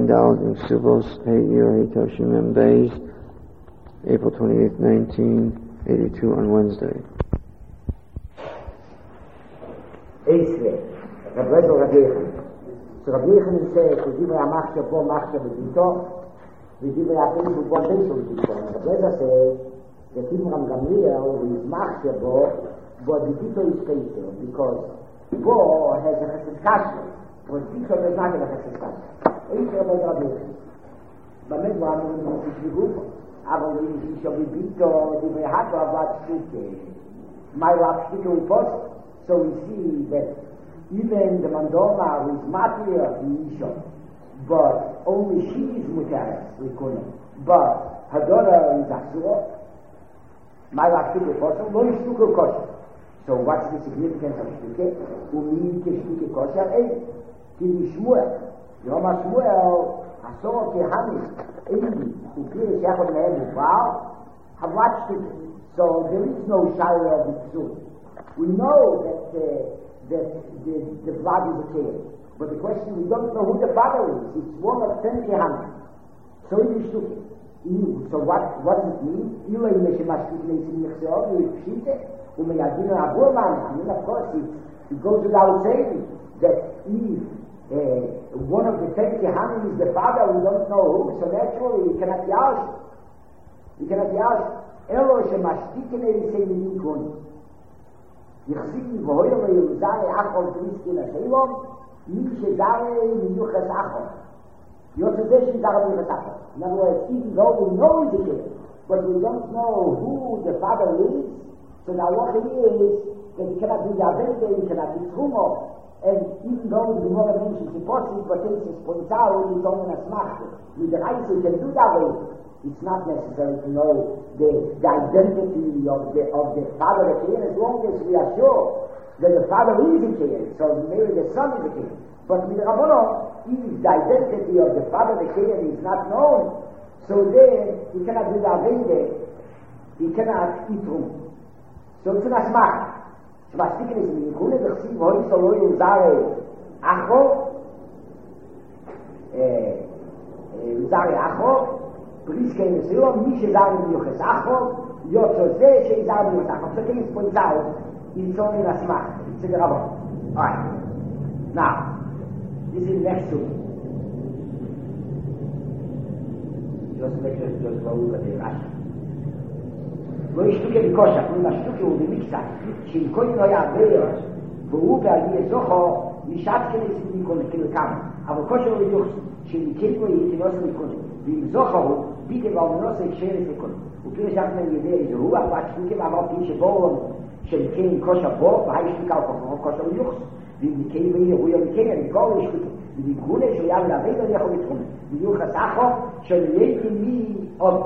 Dal in Subos, Year Toshim Mem Beis, April 28th, 1982 on Wednesday. Esre, Rabbeinu Rabbeinu. So Rabbeinu says, "V'divrei Amachshav bo Machshav v'dito, v'divrei Apeinu bo Beiso v'dito." Rabbeinu says that Imram Gamliel is Machshav bo, but v'dito is Beiso, because bo has a chesed kasher, but v'dito does not have a chesed kasher. Esre Rabbeinu Rabbeinu. B'med v'anu v'nishvigupo, aber v'nishvigupo v'dito, v'divrei Hakol avlat shtuke, my love shtuke u'post. So we see that even the Mandoma who is Matir Isha, but only she is Mutaris, but her daughter is Asura, Ma'ila Shtuke Kosher, Lo Shtuke Kosher. So what's the significance of Shtuke? Umi Ke Shtuke Kosher, Ki Shmuel, Yoma Shmuel, Asura Kehanis, Eidi, Ukir Shechot Mehem Uval, have watched Shtuke. So there is no Shire of Bitsur. We know that the blood is a kid, but the question, we don't know who the father is. It's one of 10 kehanim. So it is Shtuke. So what does it mean? I mean, of course, it goes without saying that if one of the 10 kehanim is the father, we don't know who, so naturally, he cannot be out. He cannot be out. Elo shemashtikin eisei minikun. יחזיק והויר ויוזרי אחול פריסקי לשאילום מי שזרי מיוחס אחול יוצא זה שזרי מיוחס אחול. In other words, even though we know the kid, but we don't know who the father is, so now what it is that he cannot be the Avente, he cannot be Trumo, and even though the Gemara mentions impossible, but it's points out, it's only a smach. With the Reise can do that way. It's not necessary to know the identity of the father of the king, as long as we are sure that the father is the king, so maybe the son is the king. But with Rabbanon, if the identity of the father of the king is not known, so then he cannot do the Avede, he cannot eat room. So it's an asmach. So what's the case? In Kune Bechsiv, Hoi Solo Yuzare Acho, Yuzare Acho, Briske in Silom, mí שזר מיוחס אחו, יוצא זה שזר מיוחס אחו. So things point out, it's only a smart, it's a grabber. Alright. Now, this is next to just make sure just go over the Rashi. לא ישתוקה בקושה, כלומר השתוקה הוא במקצת, שאם כל לא יעבר, והוא בעלי זוכו, משעת כנס מיקון כלכם, אבל כושר הוא ידוח, שאם כלכו יהיה כנוס מיקון, ואם זוכו הוא, ביטה ואומנוס הקשר לסקון. וכאילו שאנחנו יודעים איזה הוא, אבל השתוקה ואמרתי שבו, שמכן כושר בו, והי שתוקה הוא כושר הוא יוחס, ואם מכן ואיזה הוא יומכן, אני קורא לשתוקה. ובגבולה שהוא יעל להביא לא יכול לתחום. ויוחס אחו, של ידע מי עוד.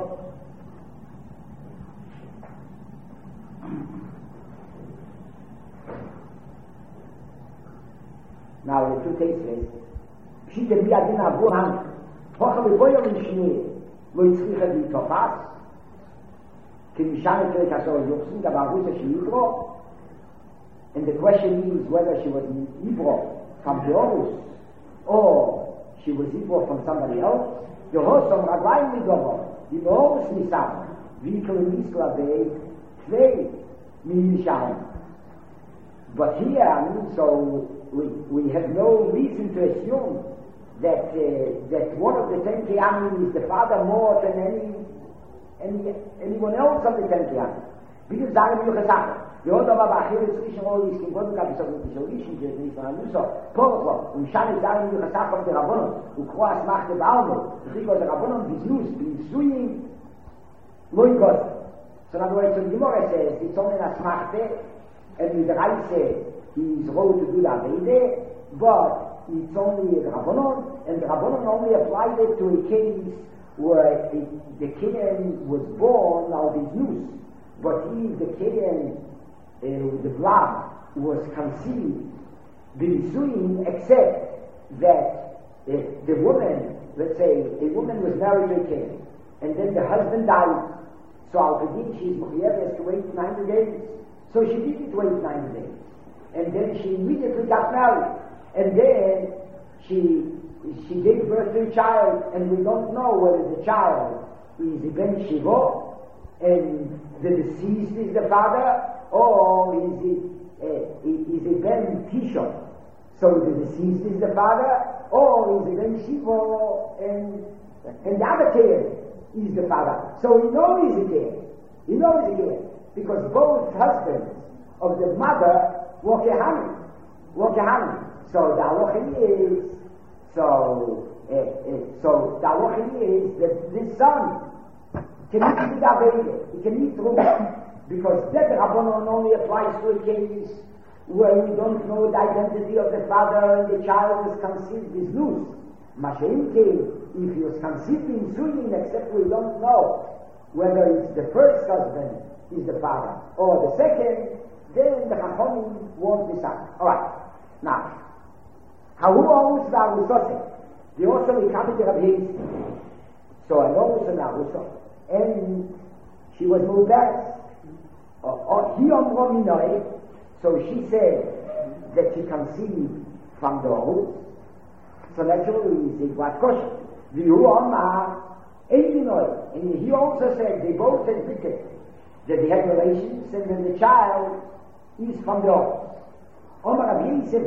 Now, the two cases, pshite bi adin avu han, hocha begoyom nishne, lo yitzricha di tofas, ki mishane kerek asor yuchsin, da barusa she Yibro, and the question is whether she was Yibro from Beorus, or she was Yibro from somebody else. The hosom raglayim midovo, di Beorus nisam, v'ikol miskla bei, tvei mi mishahem. But here, I mean, so we have no reason to assume that one of the 10 Kehanim is the father more than anyone else of the 10 Kehanim. Because Zarim Yuchasacha. The other Bachir is Rishon Olis, Kim Boduk Abisov, Rishon, Rishon Anuso, Poroklo, Shani Zarim Yuchasacha of the Rabbonon, Ukroas Machte Baalmo, the Chiko of the Rabbonon, Biznus, Binsuyin, Loikot. So in other words, the Gemara says, it's only a Smachte, and with the Reise, he is wrote to do the Avede, but it's only a Rabbanon, and the Rabbanon only applied it to a case where the Kehan was born out of use. But if the Kehan, the blood, was conceived, B'nisuin, except that the woman, let's say, a woman was married to a Kehan, and then the husband died, so Al-Qadid, she's Mukhyev, has to wait 90 days. So she didn't wait 90 days. And then she immediately got married. And then she she gave birth to a child, and we don't know whether the child is Ben Shiva, and the deceased is the father, or is it Ben Tishon? So the deceased is the father, or is it Ben Shiva, and the other kid is the father. So he knows he's a kid. He knows he's a kid, because both husbands of the mother were Kehanim. So the halacha is, so the halacha is that this son can eat the Aveda, he can eat Truma, because that Rabbanon only applies to a case where we don't know the identity of the father and the child is conceived is loose. Mashaim came, if he was conceived in Suyin, except we don't know whether it's the first husband is the father or the second, then the Chachamim won't decide. Alright, now, Hahu owns the Arusot, the also we come to the Rabbi. So I know it's an Arusot, and she was Mubarak. He on so she said that she conceived from the Horus. So naturally he said, what kosher? And he also said, they both admitted that they had relations and that the child is from the Horus. Omar Rabbi said,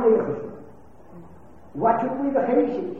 what should we the Chereshish?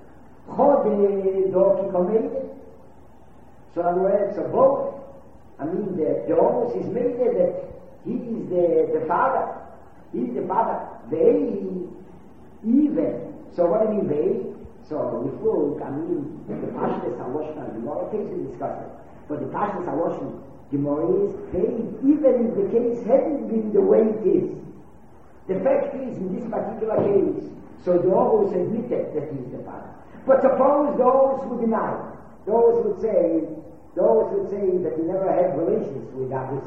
So in other words, so both, I mean, the Horus is made that he is the father. He is the father. They even. So what do you mean they? So if we look, I mean, the Pashtas Haloshna, the Gemara case we discussed it. But the Pashtas Haloshna, Gemara is they, even if the case hadn't been the way it is. The fact is, in this particular case, so the Horus admitted that he is the father. But suppose those who deny, those would say that he never had relations with Abraham.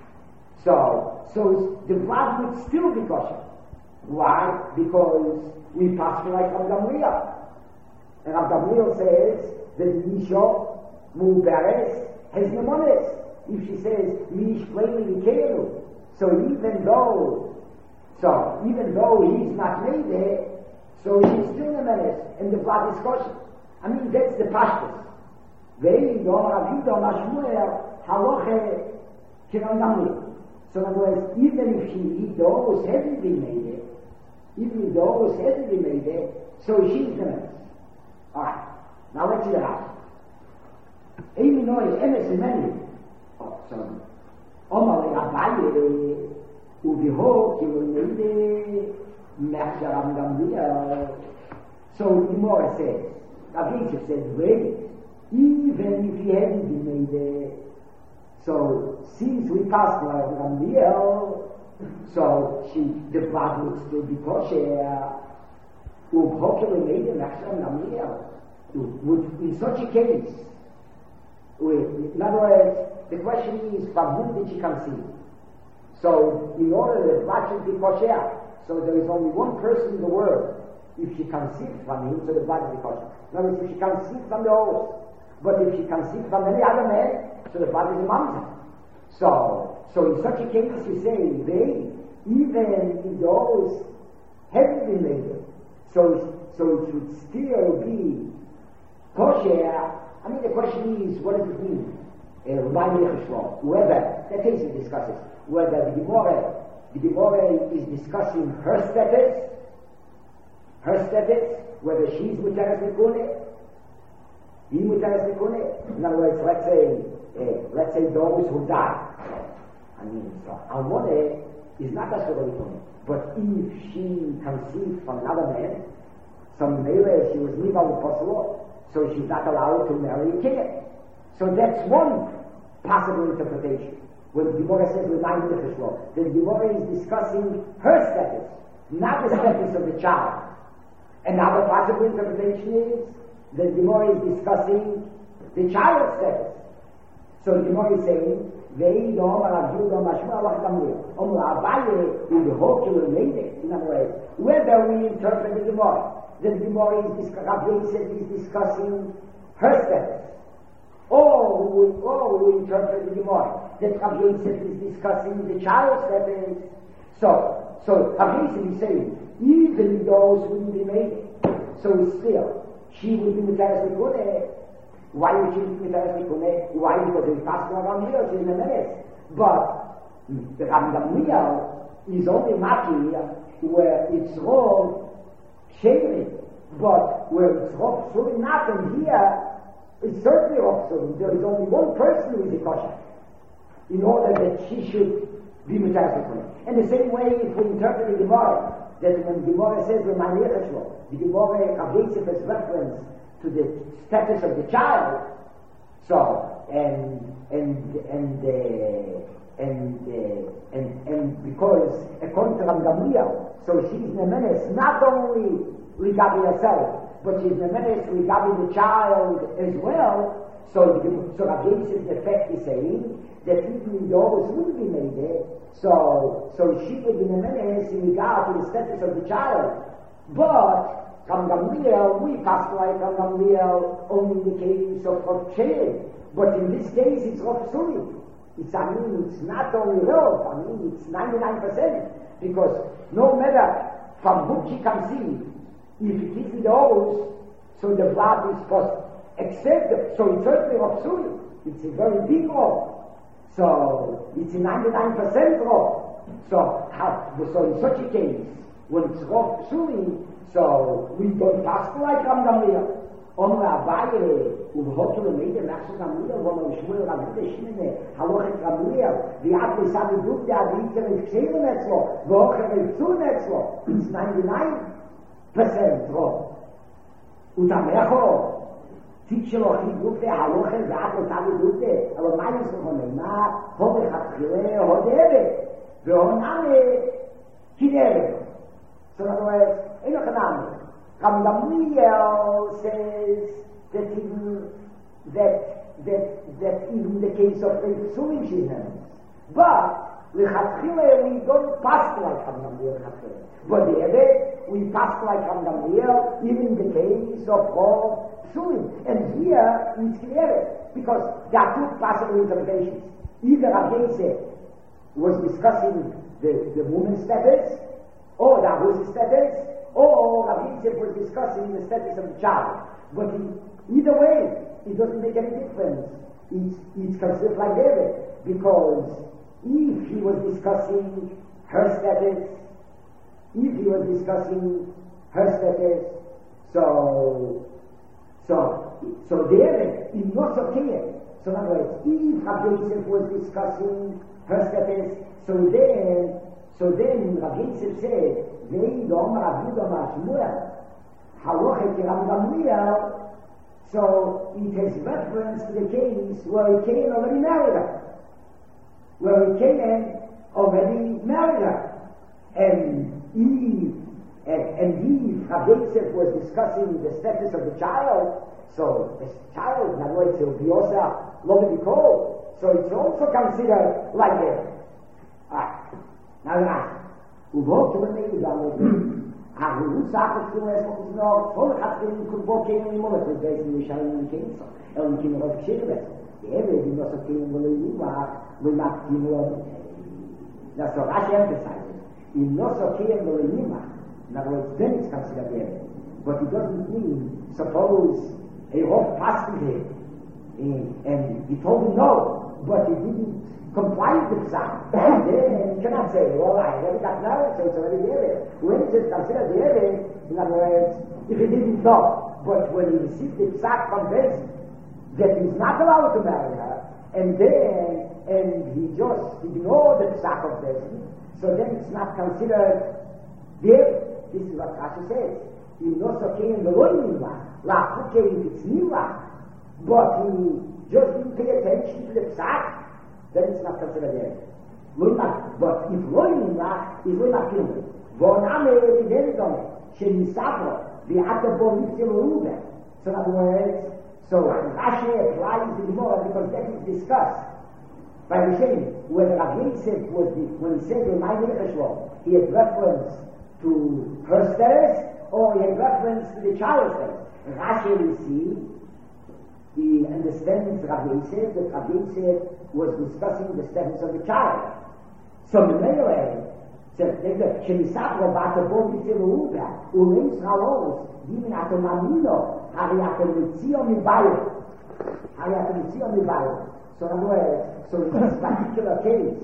So the blood would still be kosher. Why? Because we pass like Rav Gamliel. And Rav Gamliel says that Misha Mubares has nemones. If she says Mish plainly Mikelu, so even though he's not made there, so she's still nemones, and the blood is kosher. I mean, that's the pashtus. They don't have you don't mashmuel haloche kiran Gamliel. So in other words, even if the Horus hasn't been made there, so she's the mess. Alright, now let's see the house. Amy knows Emes and Many. Oh, so Omar Abaye Ubiho Kilomede Machzaram Gamliel. So the Gemara says, Rabbi said, wait, even if he hadn't been made there, so since we passed like Gamliel, so the blood would still be kosher. In such a case, in other words, the question is, from whom did she conceive? So in order that the blood should be kosher, so there is only one person in the world. If she conceived from him, so the blood will be kosher. In other words, if she conceived from the Horus, but if she conceived from any other man, so the blood is a mamzer. So in such a case, you say, even if the Horus hadn't been made, so it should still be kosher. I mean, the question is, what does it mean? Whether, the case it discusses, whether the Gemara is discussing her status, whether she's Mutaras Mikune, he Mutaras Mikune. In other words, let's say those who die. I mean, so Almone is not a Mikune. But if she conceived from another man, some Mele, she was Nival Apostle, so she's not allowed to marry a king. So that's one possible interpretation. When the Gemara says the Gemara is discussing her status, not the status of the child. Another possible interpretation is that the Gemara is discussing the child's status. So the Gemara is saying, in other words, whether we interpret the Gemara, that the Gemara is discussing her status, or we interpret the Gemara that Rabbi Yosef is discussing the child's status. So Rabbi Yosef is saying, even those who didn't be made it, so it's still. She would be Mitaras Mikune. Why would she be Mitaras Mikune? Why? Because it's possible around here, she's in a menace. But the Rabbi Gamliel is only Maki where it's wrong shaming. But where it's wrong psulim not, and here it's certainly wrong psulim. There is only one person who is a kosher in order that she should be Mitaras Mikune. And the same way if we interpret the Gemara, that when the Gemara says the Gemara Rav Yosef has reference to the status of the child. So and because according to Rav Gamliel, so she's Nemenes not only regarding herself, but she's Nemenes regarding the child as well. So Rav Yosef in effect is saying that even the always would be made there. So she would be Nemenes in regard to the status of the child. But Rav Gamliel, we pass like Rav Gamliel only in the case of shame. But in this case, it's Rav Psulim. It's not only Rav, it's 99%. Because no matter from whom she can see, if it is in the Horus, so the blood is supposed to accept it. So it's certainly Rav Psulim. It's a very big Rav. So it's a 99% Rav. So in such a case, when it's Rav Psulim, so we don't pass like Rav Gamliel. Omra Abaye, Ubhotu Lemede, Machshel Gamliel, Wono Shmuel Ravide Shmine, Halochet Gamliel, Viat Lisadu Duk, the Aditer is Ksheven Etzlo, Vocher is Zun Etzlo. It's 99% Rav. Utamecho, Tikshelo Chiduk, the Halochet, Viat Lisadu Duk, aber meines von Neymar, Hode Chatchile, Hodere, Veoname, Kidere. So in other words, Enoch Anami. Rav Gamliel says that even the case of the Psulim she's Nemenes. But Lechatchile we don't pass like Rav Gamliel Lechatchile. But the other we pass like Rav Gamliel even in the case of all Psulim. And here it's clear because there are two possible interpretations. Either Rav Yosef was discussing the woman's status or the Ahu's status, or Rav Yosef was discussing the status of the child. But either way, it doesn't make any difference. It's considered like David, because if he was discussing her status, so David is not so clear. So in other words, if Rav Yosef was discussing her status, so then Rav Yosef said, Vei Dom Rav Yudah Shmuel, Halochet Rav Gamliel. So it has reference to the case where he came already married her. And if Rav Yosef was discussing the status of the child, so the child, in other words, it will be also Lovibikol. So it's also considered like that. Now, ובו כבני לגמרי, הוא סחר כתוב לעצמו כזנור, כל אחד כתבו כאילו ממולך, ובעצם ישרים מכנסו, אלא מכנרות קשיר בעצמו. ועבד, אם לא סופקים ולא יובח, ומקטים לו. That's what Rashi emphasizes. אם לא סופקים ולא יובח, in other words, then it's considered עבד. But it doesn't mean, suppose a rough passed him, and he told him no, but he didn't comply with Psach. Then you cannot say, well, I already got married, so it's already the Erev. When it is considered the Erev, in other words, if he didn't know, but when he received the Psach from Bezin, that he's not allowed to marry her, and he just ignored the Psach of Bezin, so then it's not considered the Erev. This is what Rashi says. He also came in the Loinimah, La Puke if it's Nimah, but he just didn't pay attention to the Psach, then it's not considered Erev. But if Loinimah is not killed, Voname is Erev, Shenisabro, the Atabon Niftil. So in other words, so Rashi applies the Gemara because that is discussed by the Shem, whether Rav Yosef was when he said he had reference to her status or he had reference to the child's status. Rashi will see, he understands Rav Yosef, that Rav Yosef was discussing the status of the child. So the Melee said, Shemisabro Batabon Niftil Uleins Halos, wie man atom amino, habe atom Beziehung mit Bayer. Habe atom Beziehung mit Bayer. So in this particular case,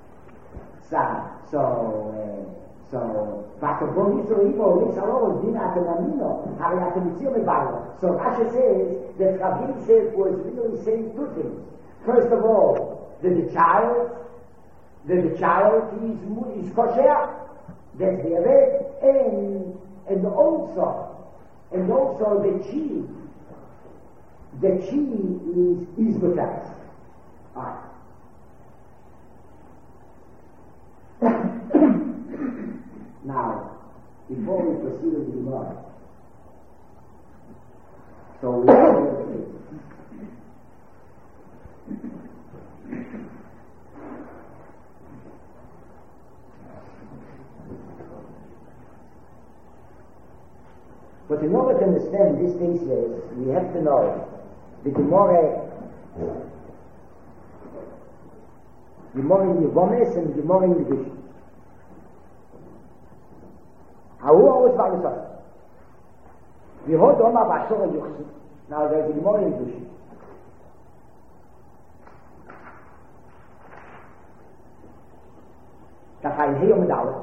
but the body so evil, it's alone, din atom amino, habe atom Beziehung mit Bayer. So Rashi says that Rabbi Yosef was really saying two things. First of all, that the child is kosher, that's the Rebbe, and also the chi is b'taz. Alright. Now, before we proceed with the Gemara, so we have but in order to understand this thesis, we have to know the Gemara in Yevomes and Gemara in Yiddish. How always by the side. We hold on about Shor and Yuchsi. Now there's a Gemara in Yiddish. Kafai Heyo Medallah.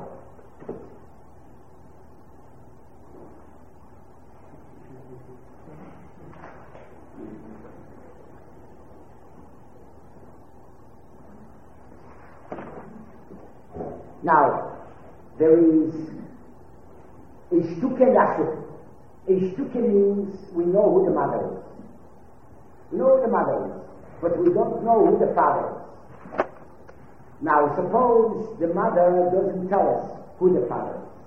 Now, there is a shtuke lasuk. A shtuke means we know who the mother is. We know who the mother is, but we don't know who the father is. Now, suppose the mother doesn't tell us who the father is.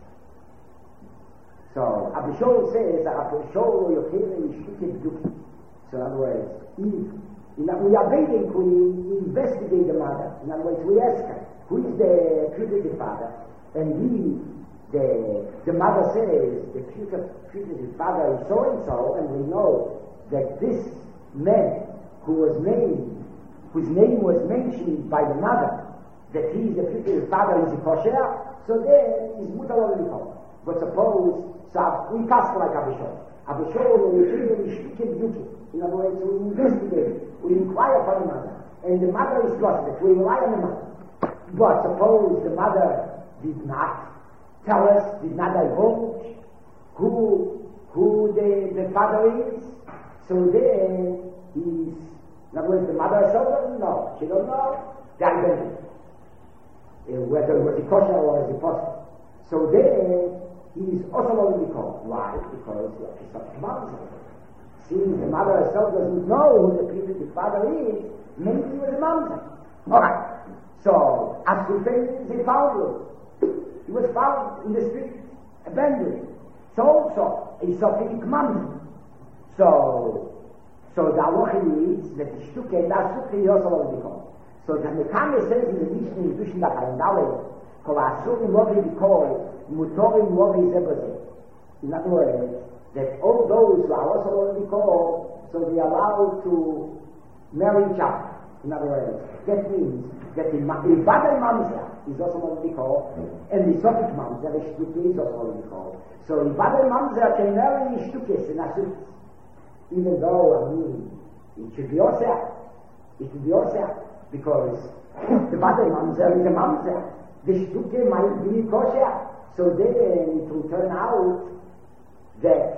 So, Abishol says, Abishol Yochir is shtuke b'duki. So, in other words, we are waiting, we investigate the mother. In other words, we ask her, who is the putative father? And the mother says, the putative father is so-and-so, and we know that this man whose name was mentioned by the mother, that he is the putative father, is a kosher, so then is mutar l'likol. But suppose, so we pass like Abishol. Abishol will be in other words, we investigate, we inquire for the mother, and the mother is trusted, we rely on the mother. But suppose the mother did not tell us, did not divulge who the father is, so then in other words, the mother herself doesn't know. She don't know the identity, whether it was a kosher or as a possible. So then he is also going to be called. Why? Because he's such a mother. Since the mother herself doesn't know who the father is, maybe he was a mother. Alright. So, as they found him. He was found in the street, abandoned. So also, a Sophic mum. So the halacha is that the shtuke and that shtuke is also what we call. So the Mekane says in the Mishnah in Dushin Dachayindale, Kol Asurim Lovi Bikoi, Mutorim Lovi Zebazeh. In other words, that all those who are also what we call, so they are allowed to marry each other. In other words, that means that the Badal Mamzer is also what we call, and the Sophic Mamzer, the shtuke is also what we call. So the Badal Mamzer can marry shtukes and asukes. Even though, it should be oseh. It should be oseh, because the Badal Mamzer is a Mamzer. The shtuke might be kosher. So then it will turn out that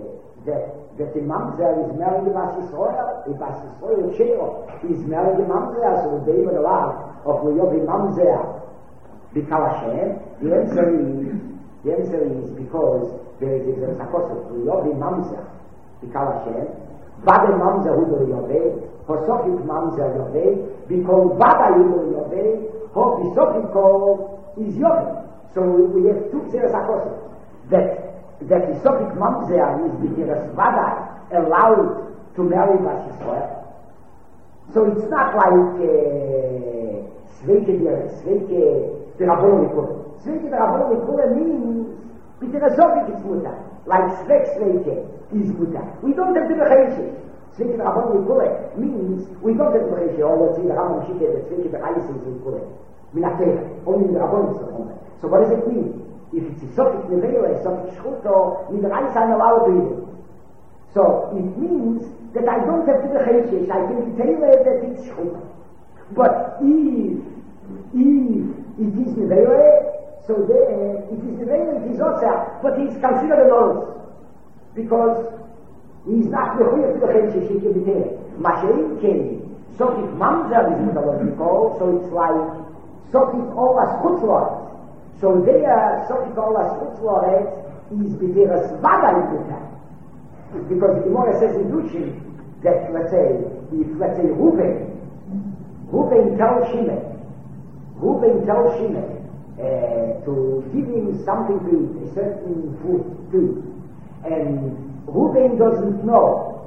the Mamzer is married to Bas Yisrael. If Bas Yisrael Sheo is married to Mamzer, so they would allow of Leobi Mamzer B'Kal Hashem. The answer is because there is a sakos of Leobi Mamzer B'Kal Hashem. Badal Mamzer Hudo Yovei, Hosofik Mamzer Yovei, because Badal Hudo Yovei, Hosofik is Yovei. So we have two sakos that the Sophic Mamzer is because Badal allowed to marry Bas Yisrael. So it's not like Sveike the Rabban Nikula. Sveike the Rabban Nikula means because Sophic is mutar. Like Sveike is mutar. We don't have to be Becheishe. Sveike the Rabban Nikula means we don't have to be Becheishe. Or let's say the Rabban Shike that Sveike the Becheishe is Nikula. Minateh. Only the Rabban is Nikula. So what does it mean? If it's a Sofik Nevela, a Sofik Shchuto, with the rice I'm allowed to eat it. So it means that I don't have to be Cheshish, I can tell you that it's Shchuto. But if it is Nevela, so then it is Nevela, it is Osir, but he's considered a loss. Because he's not the Chuyah to the Cheshish, he can be there. Mashein Kei, Sofik Mamzer is what I call, so it's like Sofik Olas Chutzlot. So there, Sofik Olas Chutzlot is B'teras Vada in the time. Because the Gemara says in Dushin that, let's say, Reuven tells Shimon, to give him something to eat, a certain food, and Reuven doesn't know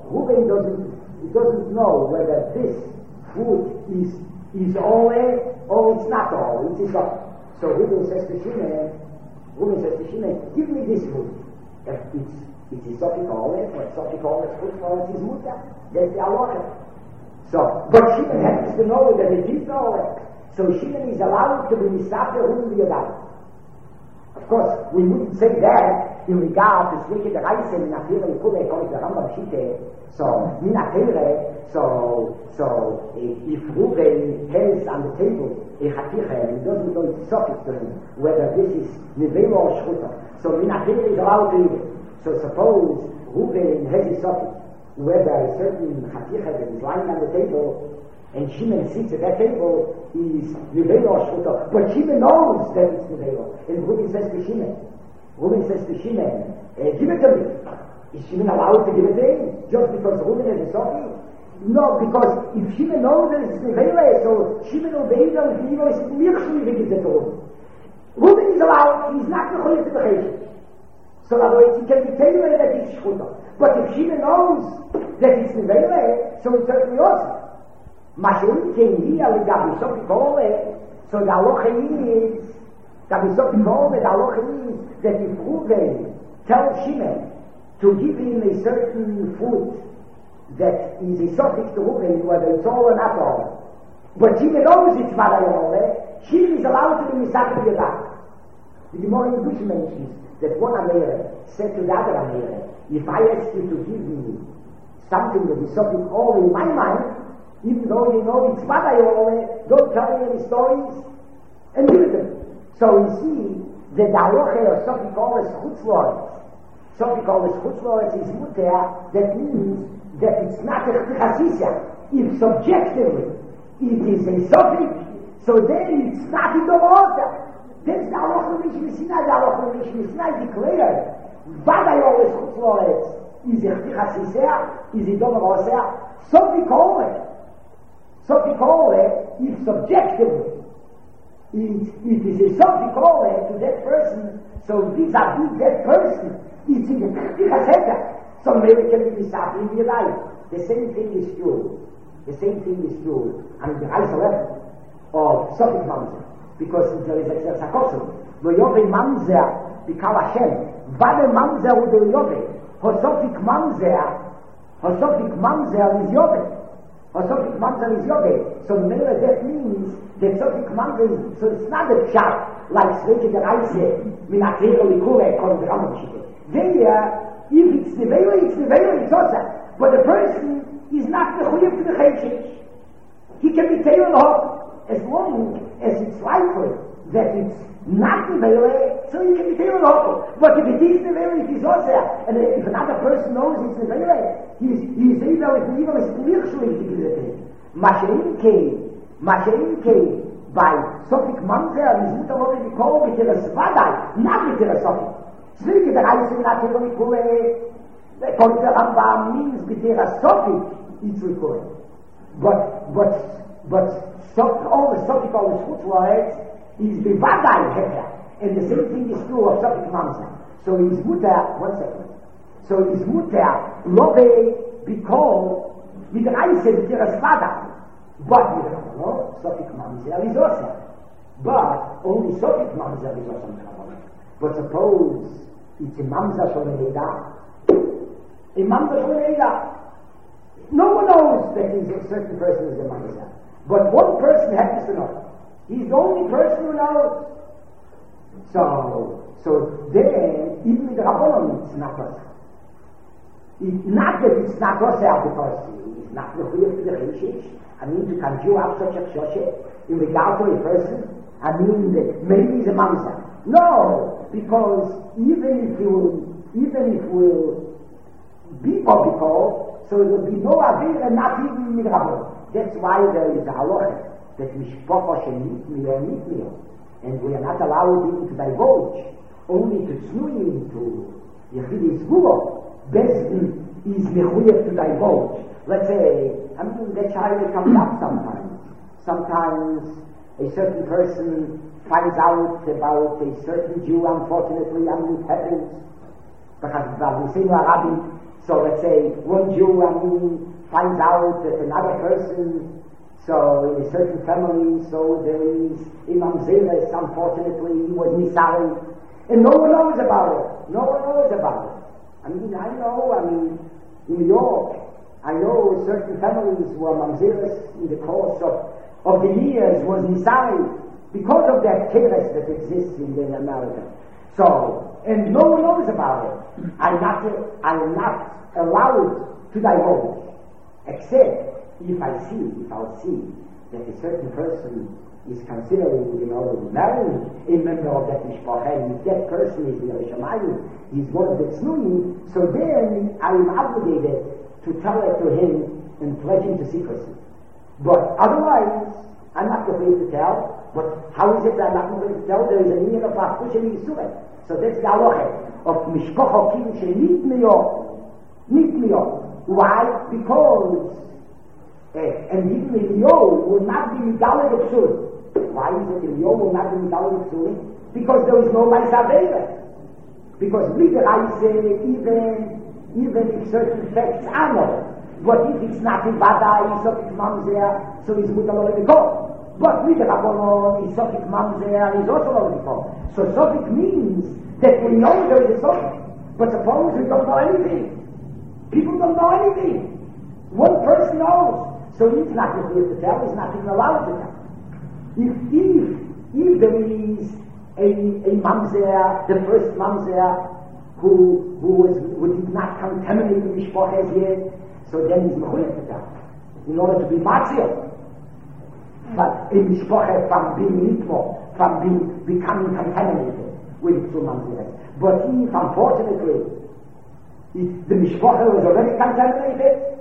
whether this food is all or it's not all, it's all. So Reuven says to Shimon, give me this food. If it's Sofik Olet, or Sofik Olet's food for his mutter, that's the halacha. So, but Shimon happens to know that it is Olet. So Shimon is allowed to be Misafer Reuven Yodai. Of course, we wouldn't say that in regard to Sveke the Reise in Atire Likule according to the Rambam Shite. So, in Atire, so if Reuven has on the table a Chatiche, he doesn't know it's Sofik to him, whether this is Nevela or Shchuta. So in Atire is allowed to eat it. So suppose Reuven has a Sofik, whether a certain Chatiche that is lying on the table, and Shimon sits at that table, is Nevela or Shchuta. But Shimon knows that it's Nevela. And Reuven says to Shimon, give it to me. Is Shimon allowed to give it to him? Just because Reuven has a Sofik? No, because if Shimon knows that it's Nevela, so Shimon will be able to give it to Reuven. Reuven is allowed, he's not going to the Cheshish. So otherwise he can be taken that it's Shchuta. But if Shimon knows that it's Nevela, so it's certainly also. Mashein came here with Gabi Sofik Olet, so the halacha is, Gabi Sofik Olet, the halacha is that if Reuven tells Shimon to give him a certain food that is a Sofik to Reuven, whether it's all or not all, but Shimon knows it's Vada Olet, Shimon is allowed to be Misafer Yodai. The Gemara in Dush mentions that one Ameire said to the other Ameire, if I ask you to give me something that is Sofik all in my mind, even though you know it's Vada Olet, don't tell me any stories, and give it to me. So we see that the halacha of Sofik Olet Chutzlot, Sofik Olet Chutzlot is muter, that means that it's not a chasisya. If subjectively it is a Sofik, so then it's not in the water. There's the halacha of Mishmisina, the halacha of Mishmisina declared, Vada Olet Chutzlot is a chasisya, is a domer Sofik Olet. Sofik Olet, if subjectively it is a Sofik Olet to that person, so vis-a-vis that person, it's in the Chaseta. So maybe it can be Misafer in your life. The same thing is true. I mean, the Reise level of Sofik Mamzer. Because there is a Sakosum. Lo Yove Mamzer, Bikal Hashem. Vade Mamzer udo Yove. Hosofik Mamzer is Yove. Sofik Mamzer is Yove. So that means that Sofik Mamzer is, so it's not a shot like Sveke the Reise, Minatero Likure, according to Rambam Shite. There, if it's Nevela, it's Osa. But the person is not the Chuyah to the Cheshish. He can be taken off as long as it's likely that it's not Nevela, so he can be taken off. But if it is Nevela, it is Osa. And if another person knows it's Nevela, he's able, if he is literally to give it to him. Mashein came by Sofik Mamzer, is not already called with the Svadai, not with the Sofik. Sveke the Reise not even Likule, according to Rambam, means with the Sofik, it's Likule. But all the Sofik, all the Schutzlorets, is the Vadai Hefer. And the same thing is true of Sofik Mamzer. So his mutter, so his mutter, Love, be called with the Reise with the Svadai. But we don't know, Sofik Mamzer is also. But only Sofik Mamzer is also. But suppose it's a Mamzer Sholeida. A Mamzer Sholeida. No one knows that a certain person is a Mamzer. But one person happens to know. He's the only person who knows. So So then, even with the Rabbanon, it's not us. Not that it's not us because it's not the way of the Rishish. I mean, to conjure up such a shoshe in regard to a person, I mean, maybe he's a mamzer. No, because even if we'll be biblical, so there will be no avir and not even midrabon. That's why there is a halacha that mishpocha shenit miyah, and we are not allowed even to divulge, only to tznuim, to yechidis guro. Bezdin is mechuyev to divulge. Let's say, I mean, that child comes up sometimes. Sometimes a certain person finds out about a certain Jew, unfortunately, and it happens because we say Arabic. So let's say one Jew, finds out that another person, so in a certain family, so there is Imam Zeres, unfortunately, he was Nisari, and no one knows about it. No one knows about it. I know, in New York, I know certain families were Mamzeres in the course of the years was Nisari because of that chaos that exists in America. So, and no one knows about it. I'm not allowed to divulge, except if I'll see that a certain person is considering, marrying a member of that mishpacha, and if that person is the Rishamayim, he's one of the tznuim, so then I'm obligated to tell it to him and pledge him to secrecy. But otherwise, I'm not going to tell. But how is it that I'm not going to tell? There is a meaning of Achtush and Yisur. So that's the halacha of mishpacha kin shenit miyo. Why? Because and even Eliyahu will not be Migaleh B'Psurim. Why is it Eliyahu will not be Migaleh B'Psurim? Because there is no Ma'aseh. Because I say even if certain facts are known, but if it's not in Bada, it's Sofik Mamzer, so it's Mutal Olemikol. But with the Rabbanon, it's Sofik Mamzer, it's also Olemikol. So Sofik means that we know there is a Sofik, but suppose we don't know anything. People don't know anything. One person knows. So he's not going to tell, he's not even allowed to tell. If there is a mamzer, the first mamzer, who did not contaminate the mishpachas yet, so then he's mechuyev to tell, in order to be matzil. But a mishpachas from being nitmo, from becoming contaminated with two mamzers. But if, unfortunately, the mishpachas was already contaminated,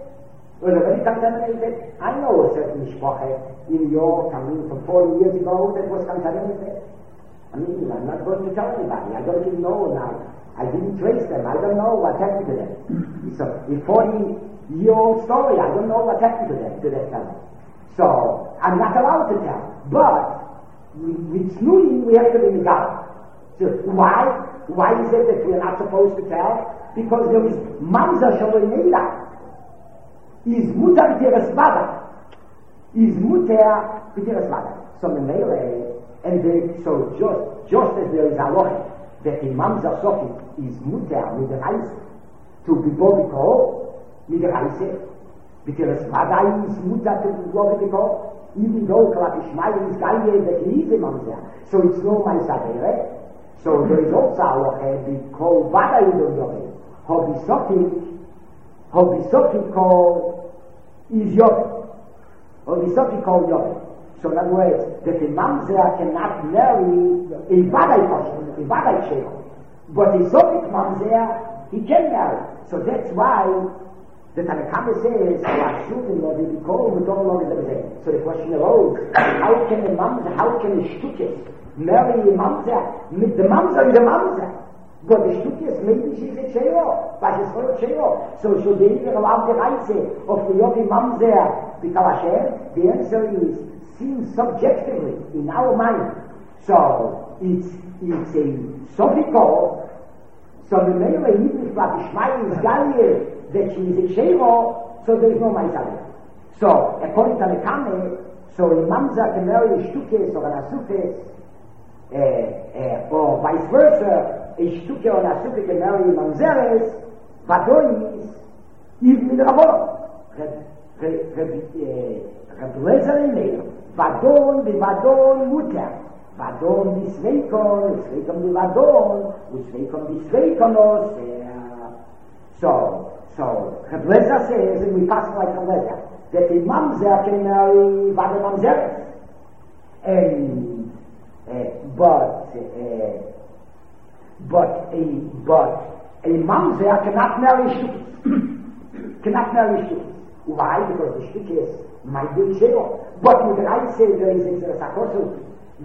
I know a certain mishpacha in New York, from 40 years ago, that was contaminated. I'm not going to tell anybody. I don't even know now. I didn't trace them. I don't know what happened to them. So, a 40-year-old story, I don't know what happened to them, to that family. So, I'm not allowed to tell. But, with Tznuim, we have to be Migal. So, why? Why is it that we are not supposed to tell? Because there is Mamza Shaloi Neila. Is mutar b'teres vada. Is mutar b'teres vada. So memele, and so just as there is a halacha that the mamzer sofik is mutar midiraisa to be bobiko midiraisa, b'teres vada is mutar to be bobiko, even though Kalat Ishmael is gaye that he is a mamzer, so it's no ma'aseh. So there is also a halacha because vada is on Hobi Sofik called is Yobel. Hobi Sofik called Yobel. So in other words, that a mamzer cannot marry a Vadai person, a Vadai sheikh. But a Sofik mamzer, he can marry. So that's why the Tanakh says, so the question arose, how can a shtukes marry a mamzer? The mamzer is a mamzer. But the shtukes, maybe she's a cheiro, but she's for a cheiro. So should they even allow the reise of the Yogi Mamzer because Hashem? The answer is, seen subjectively in our mind. So it's a sophical. So the Mele, even if Rabbi Shmuel is Galia, that she is a cheiro, so there is no Ma'aseh. So according to the Kame, so a Mamzer can marry a shtukes or an asufes, or vice versa. A shtuke or a shtuke can marry mamzeres, vadonis, even in the Rabbanon. Reb Lezer in Meir, vadon muter. Vadon di sveikon di vadon, sveikon di sveikonos. So, Reb Lezer says, and we pass like Reb Lezer, that the mamzer can marry vada mamzeres. And, but a mamzer cannot marry shtukis. Cannot marry shtukis. Why? Because the shtukis might be shelo. But you can either say there is a sakosu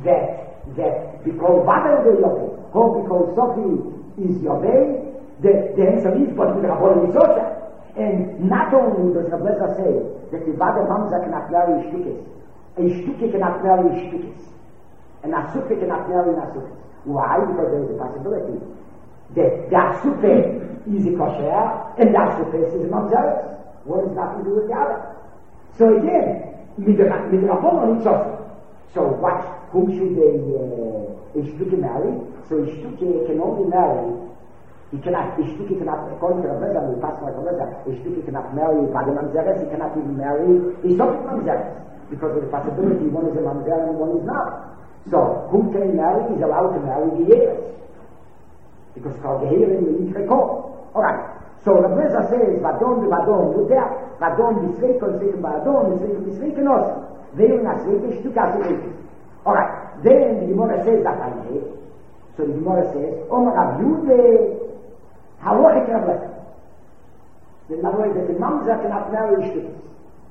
that because vada is Yobei, or because Sophie is Yobei, the answer is, but with Rabbi Yisosha. And not only does Reb Lezer say that the vada mamzer cannot marry shtukis, a shtuki cannot marry shtukis, and a sufi cannot marry an asufis. Why? Because there is a possibility that the asufis is a kosher and the asufis is a mamzeres. One has nothing to do with the other. So again, with Rabbanon it's also. So what? Whom should a shtuki marry? So a shtuki can only marry. A shtuki cannot, according to Reb Lezer, we pass like Reb Lezer, a shtuki cannot marry vada mamzeres. He cannot even marry a sofik mamzeres, because of the possibility one is a mamzer and one is not. So, whom can he marry? He's allowed to marry the Yeres. Because called the Yeres in the Rekor. Alright. So, Reb Lezer says, Vadon, Vadon, Bisveikon, Vadon, Bisveikon, also. Veil na Sveike, Shtuka, Sveike. Alright. Then the Gemara says that I say. So the Gemara says, Omer Rav Yude, Halochik Reb Lezer. In other words, that the mamzer cannot marry Shtukis.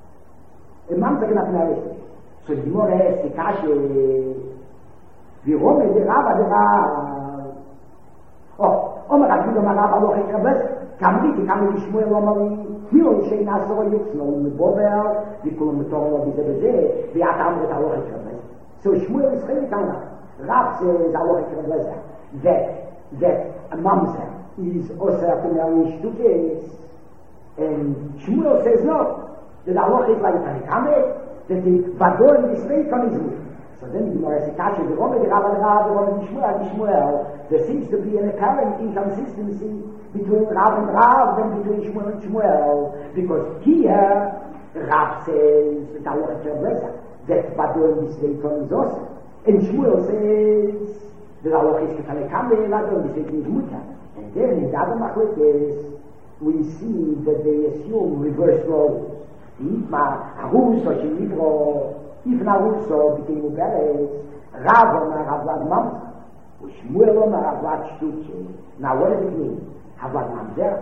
A mamzer cannot marry Shtukis. So the Gemara asks the Kashe, Virome de Rava de Rav. Oh, Omer Rav Yude, Rav Halochik Reb Lezer. Kamri Shmuel Omari, Hiro Sheina Soro Yuxno, Bovel, Vikulum Toro, Vizebeze, Viat Amret Halochik Reb Lezer. So Shmuel is Chelik Amra. Rav says Halochik Reb Lezer that a mamzer is Oser to marry Shtukis, and Shmuel says no, that Halochik like Tanikamet, that the Vador is Sveikon is Mut. So then the Gemara says, the Rome de Rav, the Rome de Shmuel, there seems to be an apparent inconsistency between Rav and between Shmuel and Shmuel, because here Rav says that Halochik Reb Lezer, that Vador is Sveikon is Oser, and Shmuel says that Halochik is Tanikamet, Vador is Sveikon is Mut. And then in the other machlokes, we see that they assume reverse roles. Ifma Aruso Shemibro, Ifna Aruso became Uberes, Rav Omer Havlad Mamzer, Shmuel Omer Havlad Shtuki. Now what does it mean? Havlad Mamzer?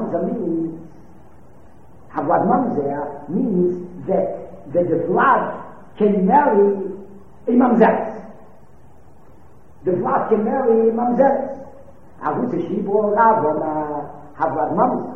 Havlad Mamzer means that the blood can marry a Mamzeres. The blood can marry a Mamzeres. Aruso Shemibro, Rav Omer Havlad Mamzer.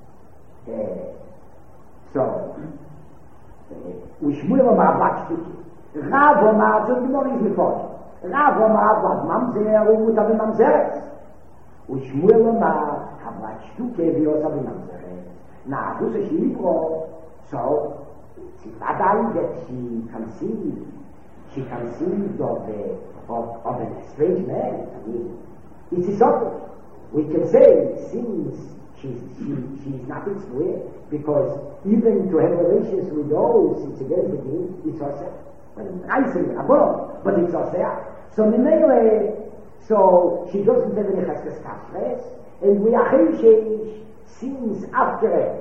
So, Ushmuel Omer Havlad Shtuki. Rav Omer, so the Gemara is before. Rav Omer Havlad Mamzer, Umuta B'Mamzeres. Ushmuel Omer Havlad Shtuki, V'yosa B'Mamzeres. Now, who's a Shibro? So, it's Vadai that she conceived of an estranged man. I mean, it's something. We can say, since she's not explained, because even to have relations with those, it's against the deen, it's also, but it's also. So Memele, so she doesn't have any cheskes kashres, and we are since after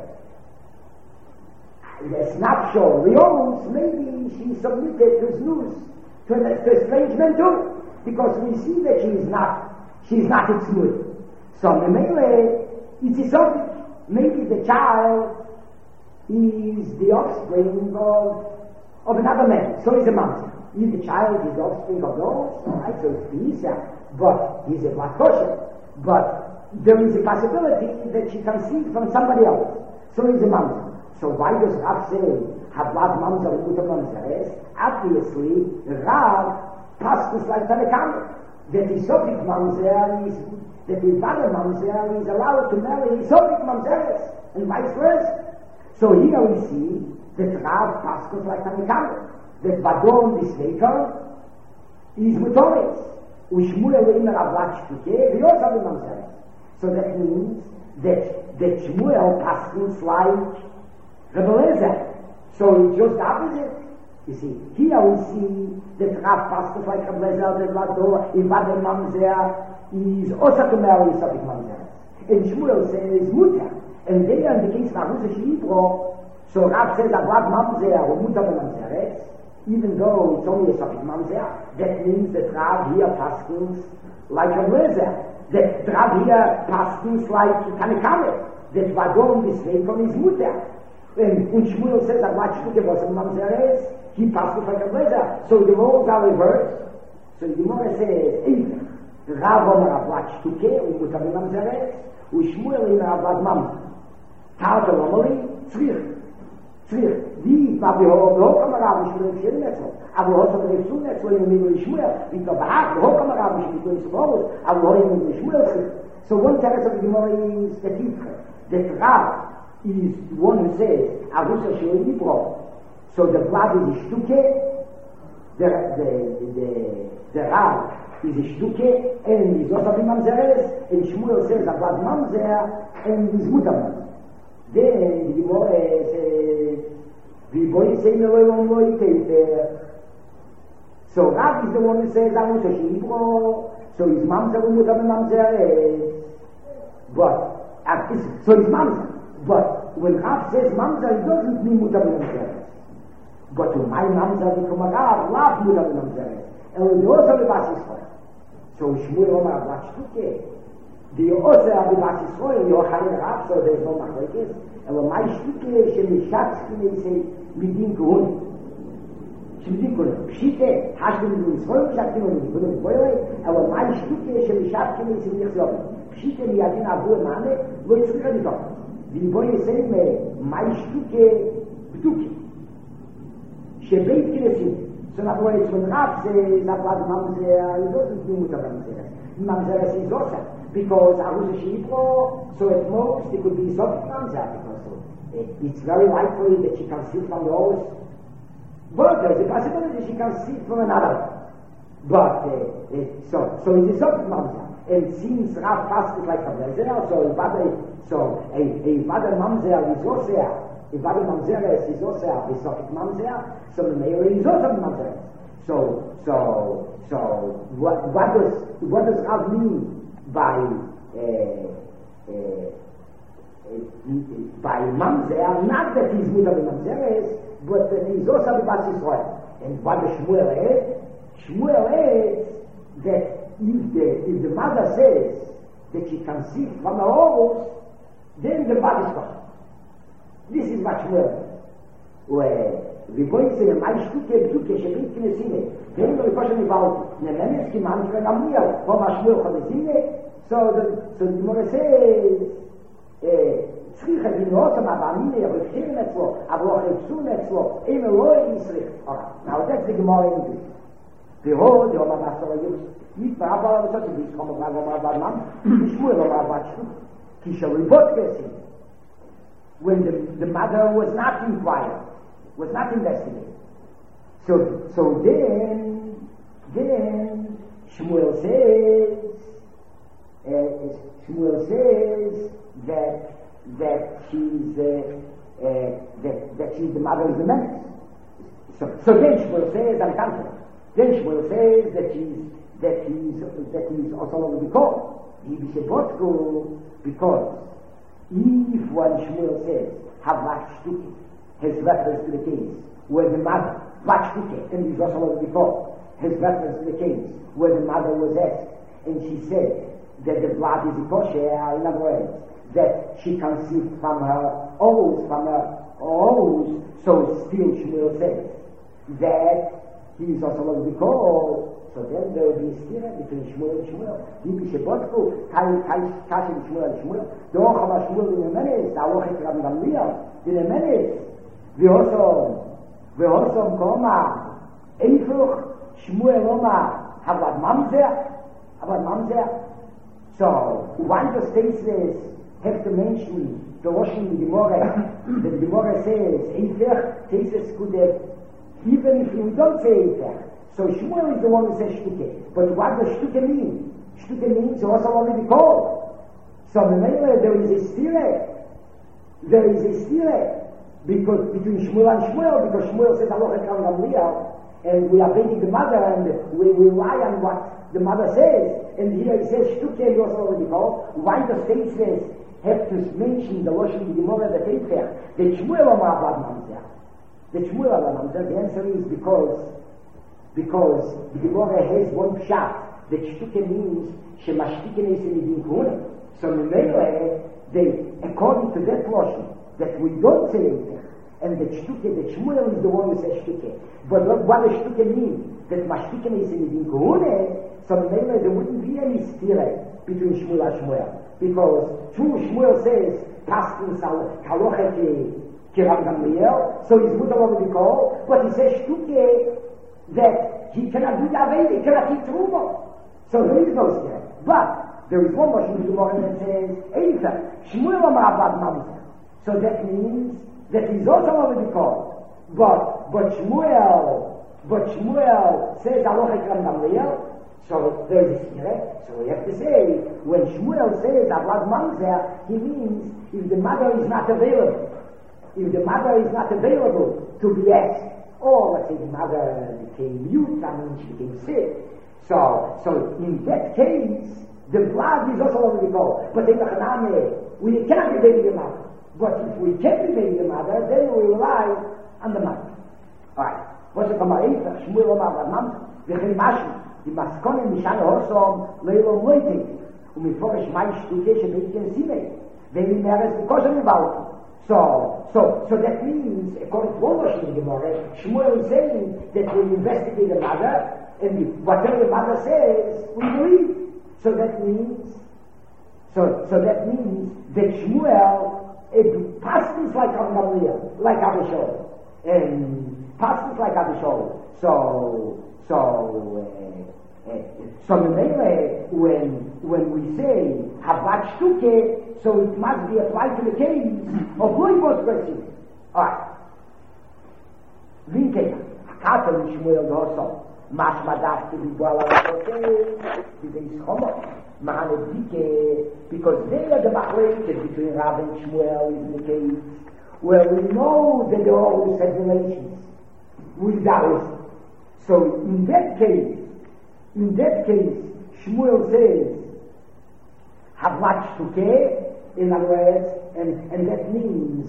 the snapshot, Leons, maybe she submitted to Znus, to an estrangement too, because we see that she's not excluded. So Memele, it is something. Maybe the child is the offspring of another man. So is a mamzer. If the child is the offspring of those, right, so it's easier, but he's a black kosher. But there is a possibility that she conceived from somebody else. So is a mamzer. So why does Rav say, Havlad mamzer u'uta mamzeres? Obviously, Rav passed this like Tanakam. That the Sopik mamzer is that the Vada Mamzer is allowed to marry Sopik Mamzeres, and vice versa. So here we see that Rav Paskos like Tanakam, that Vadon Bisveikon is Mutoris, Ushmuel Imer Havlad Shtuki, V'yosa B'Mamzeres. So that means that Shmuel Paskos like Reb Lezer. So it's just the opposite. You see, here we see that Rav Paskas like a Blazer, the Lado, Ivade Mamzer, is also to marry Sopik Mamzer. And Shmuel says, Mutter. And there in the case of Arusha Shibro, so Rav says, Avad Mamzer, or Mutter Mamzer, even though it's only a Sopik Mamzer, that means that Rav here Paskins like a Blazer. That Rav here Paskins like Tanekame. That Vadon is made from his Mutter. And Shmuel says, Avad Shtuke was a Mamzer, he passed like a Blazer. So the roles are reversed. So the Gemara says, Either Rav Omer Avad Shtuke, Mutter Mamzer, ושמואל אין עבד ממזר. תארת לומרי, צריך. די, בהוק אמרה בשביל לשלם אצלו. אבל הוא עושה ברפסון אצלו, אם הוא לשמואל, ובהק, בהוק אמרה בשביל לשמואל, אבל הוא אין לשמואל צריך. So one text of the Gemara is the different. That Rav is the one who says, Arusha Sheo Yibro. So the blood is a shtuke, the Rav is a shtuke, and he's also in Mamzeres, and Shmuel says about Mamzer, and his Mutter. Then the Gemara says, the boy say no way Tefer. So Rav is the one who says Arusha Shibro, so his Mamzer and Mutter Mamzeres. But, so his Mamzer. But when Rav says Mamzer, it doesn't mean Mutter Mamzeres. But to my Mamzer, become a Rav, love Mutter Mamzeres. And we also have a Basis. So Shmuel Omar Avad Shtuke. The also have a Basis for you, you're having a Rav, so there's no Machlekes. And when my Shtuke, Shemishatsky, they say, Midin Kuhun. Shemidin Kuhun. Pshite, Hashtem Midin Israel, Shakti Midin Kuhun, Boyle, and when my Shtuke, Shemishatsky, they say, Nichziobi. Pshite, Miyadin Abu Emane, lo Yitzchak Nidok. The boy say, my Shtuke, Bduke. Shebeit Kinesim. So in other words, when Rav says about Mamzer, he doesn't mean Mutter Mamzer. Mamzer is also, because Arusha Shibro, so at most it could be Sopik Mamzer, because it's very likely that she can see from yours. But there's a possibility that she can see from another. But, so it's a Sopik Mamzer. And since Rav passes like a Blazer, so a Vader Mamzer is also, if Vader Mamzer is also a Sopik Mamzer, so the mayor is also Mamzer. So what does Rav mean by Mamzer? Not that he's Mutter Mamzer, but that he's also the Bas Yisrael. And what does Shmuel is? Shmuel is that if the mother says that she can see from the horse, then the Bas Yisrael. This is what Shmuel is. Where the boy says, my Shtuke, Bduke, Shebeit Kinesine. Then the question about Nemenes, Kimantra, Gamliel, Homa Shmuel, Chodesine. So the Gemara says, Tzricha Dinotam, Abamine, Rechim Etzlo, Abo Chepsun Etzlo, Eme Loi Yisrich. Alright, now that's the Gemara in English. Behold, the Homa Basara Yus, Yit Barabara, such a bit, Homa Basara Man, Shmuel Homa Basara, Kisha Ribot Kesin. When the mother was not inquired, was not investigated. So then Shmuel says that she's the mother of the man. So then Shmuel says, on the contrary, then Shmuel says that he's also over the call. Because if one Shmuel says, Havach Shtuke, has reference to the case where the mother, Vach Shtuke, and he's also over the call, has reference to the case where the mother was asked, and she said that the blood is kosher, in other words, that she conceived from her oaths, so still Shmuel says that he is also over the call. So then there will be a steer between Shmuel and Shmuel. Yipi Shebotku, Kashim Shmuel and Shmuel. Doch aber Shmuel in the Menes, da auch in Rabbi Gamliel, in the Menes. Wir hosom Koma, Einfach, Shmuel Oma, Abad Mamzer. So, one of the states have to mention the washing the Gemara. The Gemara says, Einfach, Tesis could have, even if you don't say Einfach. So Shmuel is the one who says Shtuke. But what does Shtuke mean? Shtuke means also only the call. So the main there is a stire. because between Shmuel and Shmuel, because Shmuel says Halacha Kram Gamliel, and we are baiting the mother, and we rely on what the mother says, and here he says Shtuke Yosef already called. Why does Teisves have to mention the Loshen Gemara that Tefer that Shmuel Amar Bad Mamzer? The Shmuel Amar Mamzer. The answer is because the Gemara has one pshat that Shtuke means Shemashtiken is in the Kuhne. So they, according to that Loshen, that we don't say Tefer, and that Shtuke, that Shmuel is the one who says Shtuke. But what does Shtuke mean? That Mashtiken is in the Kuhne. So there wouldn't be any stire between Shmuel and Shmuel. Because true Shmuel says, Paskin Kaloche Kiram Gamliel, so his mother will be called, but he says Shtuke that he cannot do that way, he cannot eat Truma. So there is no stire. But there is one more Shmuel that says, Eifa, Shmuel Amar Bad Mamzer. So that means that he's also will be called. But Shmuel says Aloche Kram Gamliel, so there is a stire. So we have to say, when Shmuel says Avad Mamzer, he means if the mother is not available. If the mother is not available to be asked, or let's say the mother became mute, she became sick. So in that case, the blood is also already called. But in the Haname, we cannot be baby the mother. But if we can't be baby the mother, then we rely on the mother. Alright. What's the Kama'ita? Shmuel Amar Bad Mamzer. V'chei Mashi. Die Maskonen Mishane Hosom Leilom Leite. ומפורש מה ישתוקה שבייתי כנסימי. ואין מרס בקושם מבלתי. So that means, according to one Lashon Gemara, Shmuel is saying that we investigate the mother, and whatever the mother says, we believe. So that means that Shmuel, it passes like Gamliel, like Abishol, and passes like Abishol. So when we say Habat Shtuke, so it must be applied to the case of Loibos Persin. Alright. Vinke, Akato Shmuel Doso, Mashma Dachti Bibwala Kote, Bibis Homo, Mahane Dike, because they are the machlekes between Rav and Shmuel in the case where we know that they always had relations with Daris. So in that case, Shmuel says, Havat Shtuke, in other words, and that means,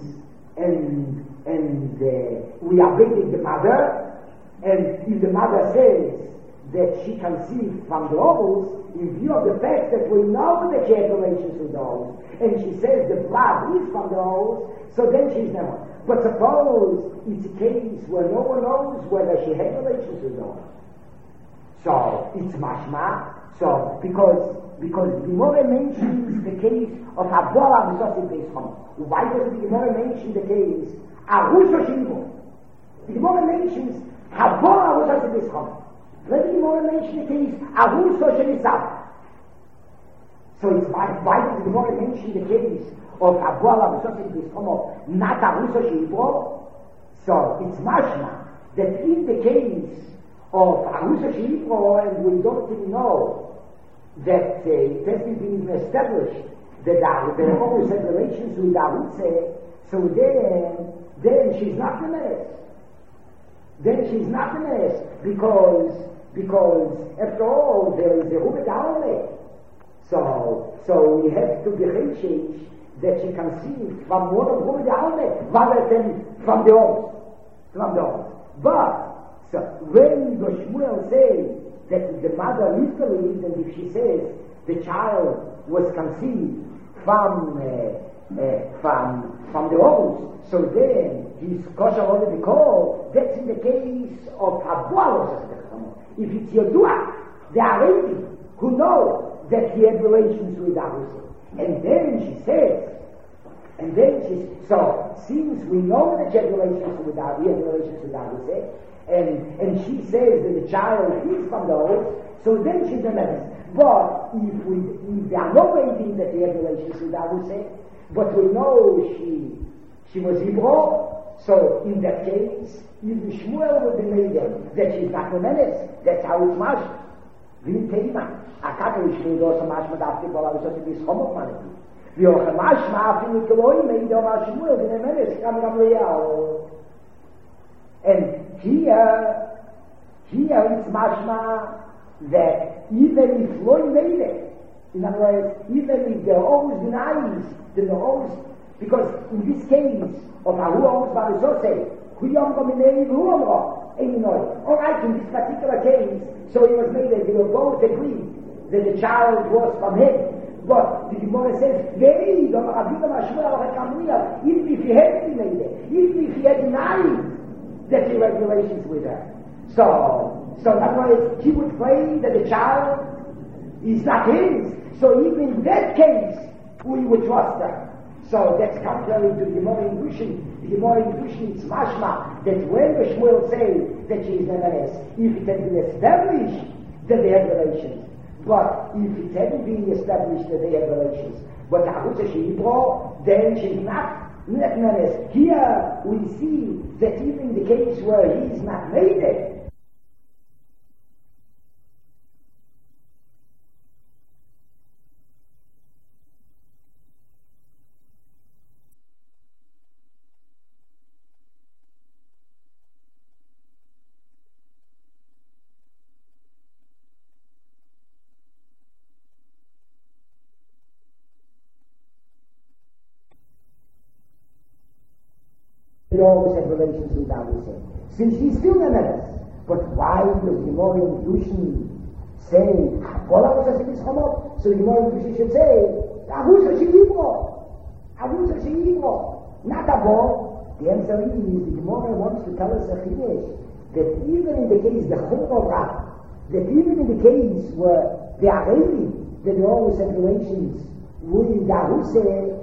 we are baiting the mother, and if the mother says that she conceived from the ovaries, in view of the fact that we know that she had relations with the ovaries, and she says the blood is from the ovaries, so then she's never. But suppose it's a case where no one knows whether she had relations with the ovaries. So it's mashma. So because the Gemara mentions the case of Abola Misosim Beis Chom. Why does the Gemara mention the case Arusha Shimbo? The Gemara mentions Abola Misosim Beis Chom. Let the Gemara mention the case Arusha Shemisav. So it's why does the Gemara mention the case of Abola Misosim Beis Chom, not Arusha Shimbo? So it's mashma that in the case of Arusha Shimbo, and we don't even know that it has been established that there are always had relations with Arutze, so then she's not the mess. Then she's not the mess because after all there is a Rubid Alme. So we have to differentiate that she conceived from one of Rubid Alme rather than from the others. But so when the Shmuel says that the mother is believed, and if she says the child was conceived from the ovaries, so then his kosher already called. That's in the case of Habualos. If it's Yodua, the Arabi, who know that he had relations with Arusa, and then she says, so since we know that he had relations with Arusa, and she says that the child is from the oath, so then she's a menace. But if there are no waiting that they have relations with Aruseh, but we know she was Hebrew, so in that case, if the Shmuel would be made that she's not a menace, that's how it's mashed. V'im teima, akato Shmuel also mashed after Bola V'sot B'is Chomot Manati. V'yoche mashma afin nikoloi meido mashmuel v'nemenes kam Gamliel. And here it's mashma that even if Loi made it, in other words, even if they're always denies, then they're always, because in this case of Ahu Amos Barisose, Huyom Gominei Huomro, alright, in this particular case, so it was made that they were both agreed that the child was from him. But the Gemara says, even if he hadn't made it, even if he had denied that he had relations with her. So in other words, he would claim that the child is not his. So even in that case, we would trust her. So that's contrary to the Gemara in Dushin. The Gemara in Dushin is mashma that when the Shmuel say that she is nevertheless, if it had been established that they have relations, but if it hadn't been established that they have relations, but Ahutza Sheibro, then she's not nevertheless. Here we see that even in the case where he is not made it, they always have relations with Aviseh. Since she's still nevertheless. But why does the Gemara in Dushin say, so the Gemara in Dushin should say, Ahutza Sheibro, not Abo. The answer is, the Gemara wants to tell us a chidesh, that even in the case, the Chumrah Rab, that even in the case where they are ready, that they always have relations with Ahutza,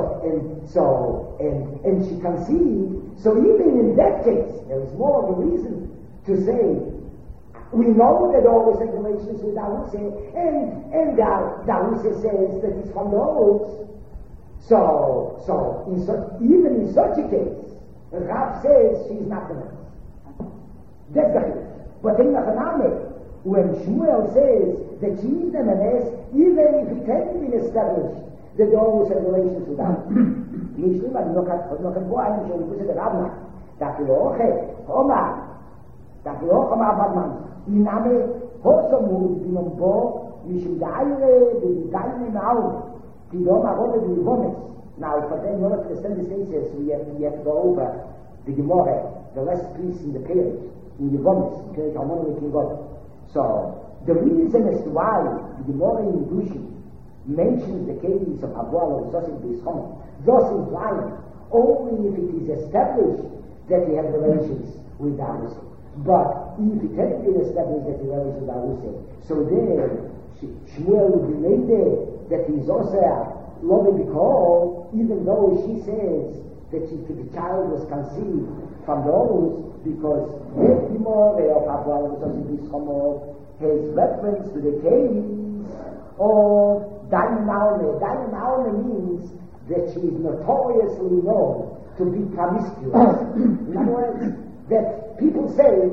and she conceived. So even in that case, there is more of a reason to say we know that always have relations with Ahutza, and Ahutza says that it's from those. So even in such a case, Rav says she's not the man. That's the case. But in Nachaname, when Shmuel says that she is the manes, even if it hadn't been established that they always have relations with her. Nicht immer, noch kein Boah, ich habe gesagt, der Rabna, dafür auch Badman, die Name Hosomut, die nun Bo, wie schon der Eire, die Deine im Auge, die Doma Rolle, die Wommes. Now, for them, one of the sentences we have to go over the Gemara, the last piece in the page, in the Wommes, okay, so, the reason as to why the Gemara in Dushin mentions the case of Abual of Zosim Bishom, thus implying only if it is established that he had relations with Ahutza. But if it hadn't been established that he had relations with Ahutza, so then Shmuel would be made there that he is also Lobe Bikol, even though she says that the child was conceived from those, because the Gemara of Abual of Zosim Bishom has reference to the case of Dayan Alme means that she is notoriously known to be promiscuous. In other words, that people say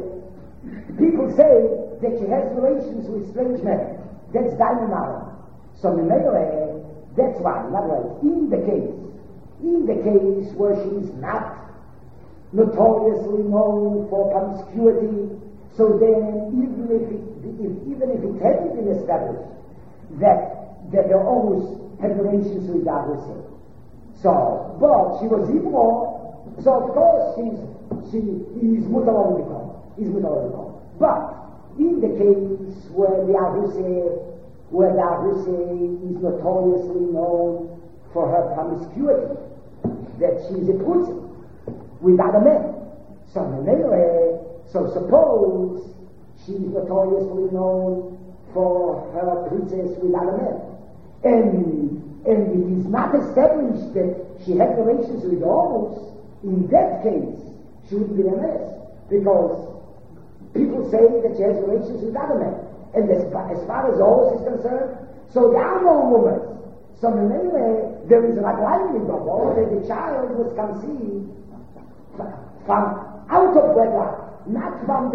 that she has relations with strange men. That's Dayan Alme. So that's why. In other words, in the case where she is not notoriously known for promiscuity, so then even if it hadn't been established that they always had relations with Ahutza. So, but she was Ibro, so of course she is Mutalon Bikon. But in the case where the Ahutza is notoriously known for her promiscuity, that she is a Putzi with other men. So suppose she is notoriously known for her princess with other men. And it is not established that she had relations with those. In that case, she would be a mess, because people say that she has relations with other men. And as far as Horus is concerned, so there are no women. So there is a likely that the child was conceived from out of wedlock, not from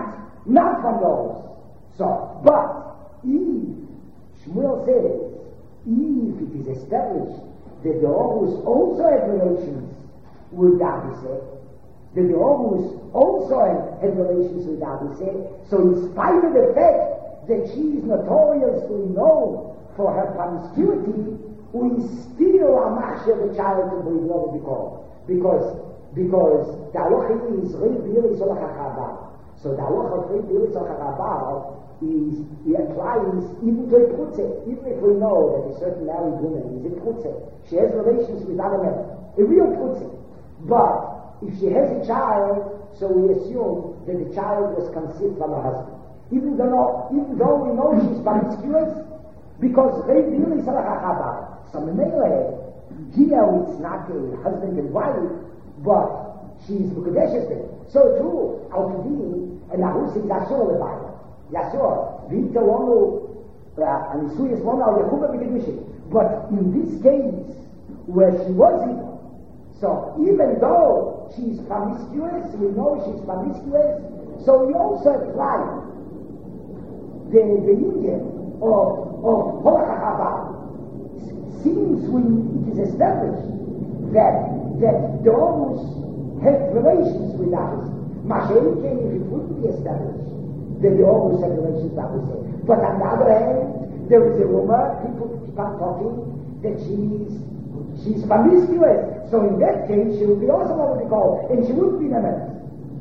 those. So, but if Shmuel says if it is established that the Horus also have relations with Davise, that the Horus also have relations with Davise, so in spite of the fact that she is notoriously known for her promiscuity, we still are machshav the child to bring over because the halacha is really solach. So the halacha of really solach is, he applies even to a prutze, even if we know that a certain married woman is a prutze, she has relations with other men, a real prutze. But if she has a child, so we assume that the child was conceived from her husband. Even though we know she's promiscuous, because they really salachachaba. So Memele, here it's not a husband and wife, but she's Mukadeshes. So too, Al-Kudin and Ahusik Yasur Levi. Yasur, Vita Wonu, and Suyas Wonu al Yakuba B'Kedushin. But in this case, where she was evil, so even though she's promiscuous, we know she's promiscuous, so we also apply the Indian of Holachachaba. Since when it is established that the Horus have relations with us, Mashiach, if it would be established that the Horus have relations with us. But on the other hand, there is a rumor, people keep on talking, that she's promiscuous. So in that case, she would be also what we call, and she would be Nemes.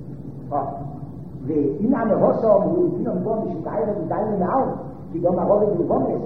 In an Hosom, who is on board, she's dining out. כי גם הרוב בלבומס,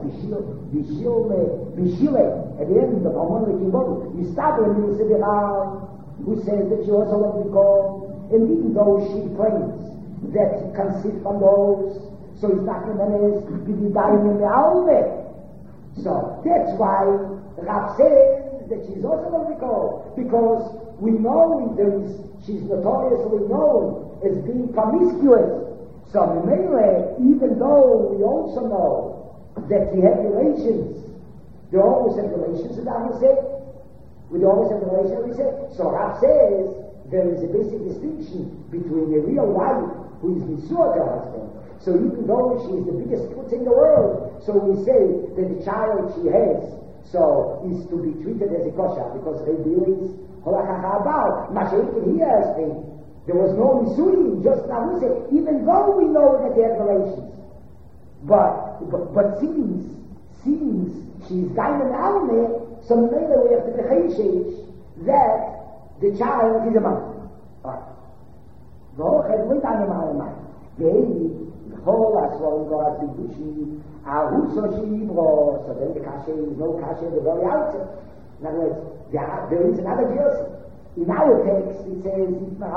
בשילה, at the end of Amon Lekibodu, you start when you see the Rav, who says that she also loved the God, and even though she claims that he conceived from those, so he's not going to be dying in the Alme. So that's why Rav says that she's also loved the God, because we know she's notoriously known as being promiscuous. So even though we also know that he had relations, they always have relations with Amuseh, we always have relations with Amuseh. So Rav says there is a basic distinction between a real wife who is Nisua to her husband. So even though she is the biggest putz in the world, so we say that the child she has so is to be treated as a kosher, because they believe Holachachaba, Mashiach here has been. There was no Nisui, just Nahuseh, even though we know that they have relations. But since she's Gaiman Alme, so maybe we have to be that the child is a man. The whole head went on the man. The whole as well go at the Gushi, Ahuso Shibro, so then the Kashe is no Kashe at the very outset. In other words, there is another Joseph. In our text, it says,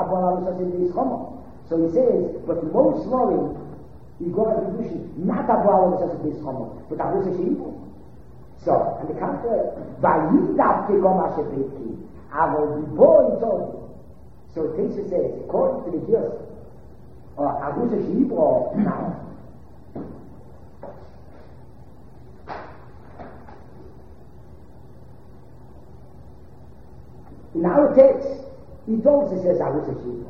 so he says, but most worrying, you go to the Gushi, not Abraham says this homo, but Abu Sheibu. So, on the contrary, Vayidab Kegomashe Peki, I will be born told. So Tesha says, according to the Jews, or Abu Sheibu, now. In our text, it also says Arusa Shiva.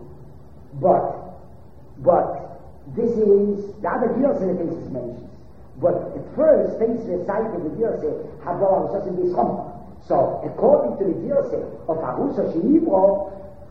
But this is, the other Gilsa in the case is mentioned. But at first, things recite of the Gilsa, Habal Arusa Shiva. So, according to the Gilsa of Arusa Shiva,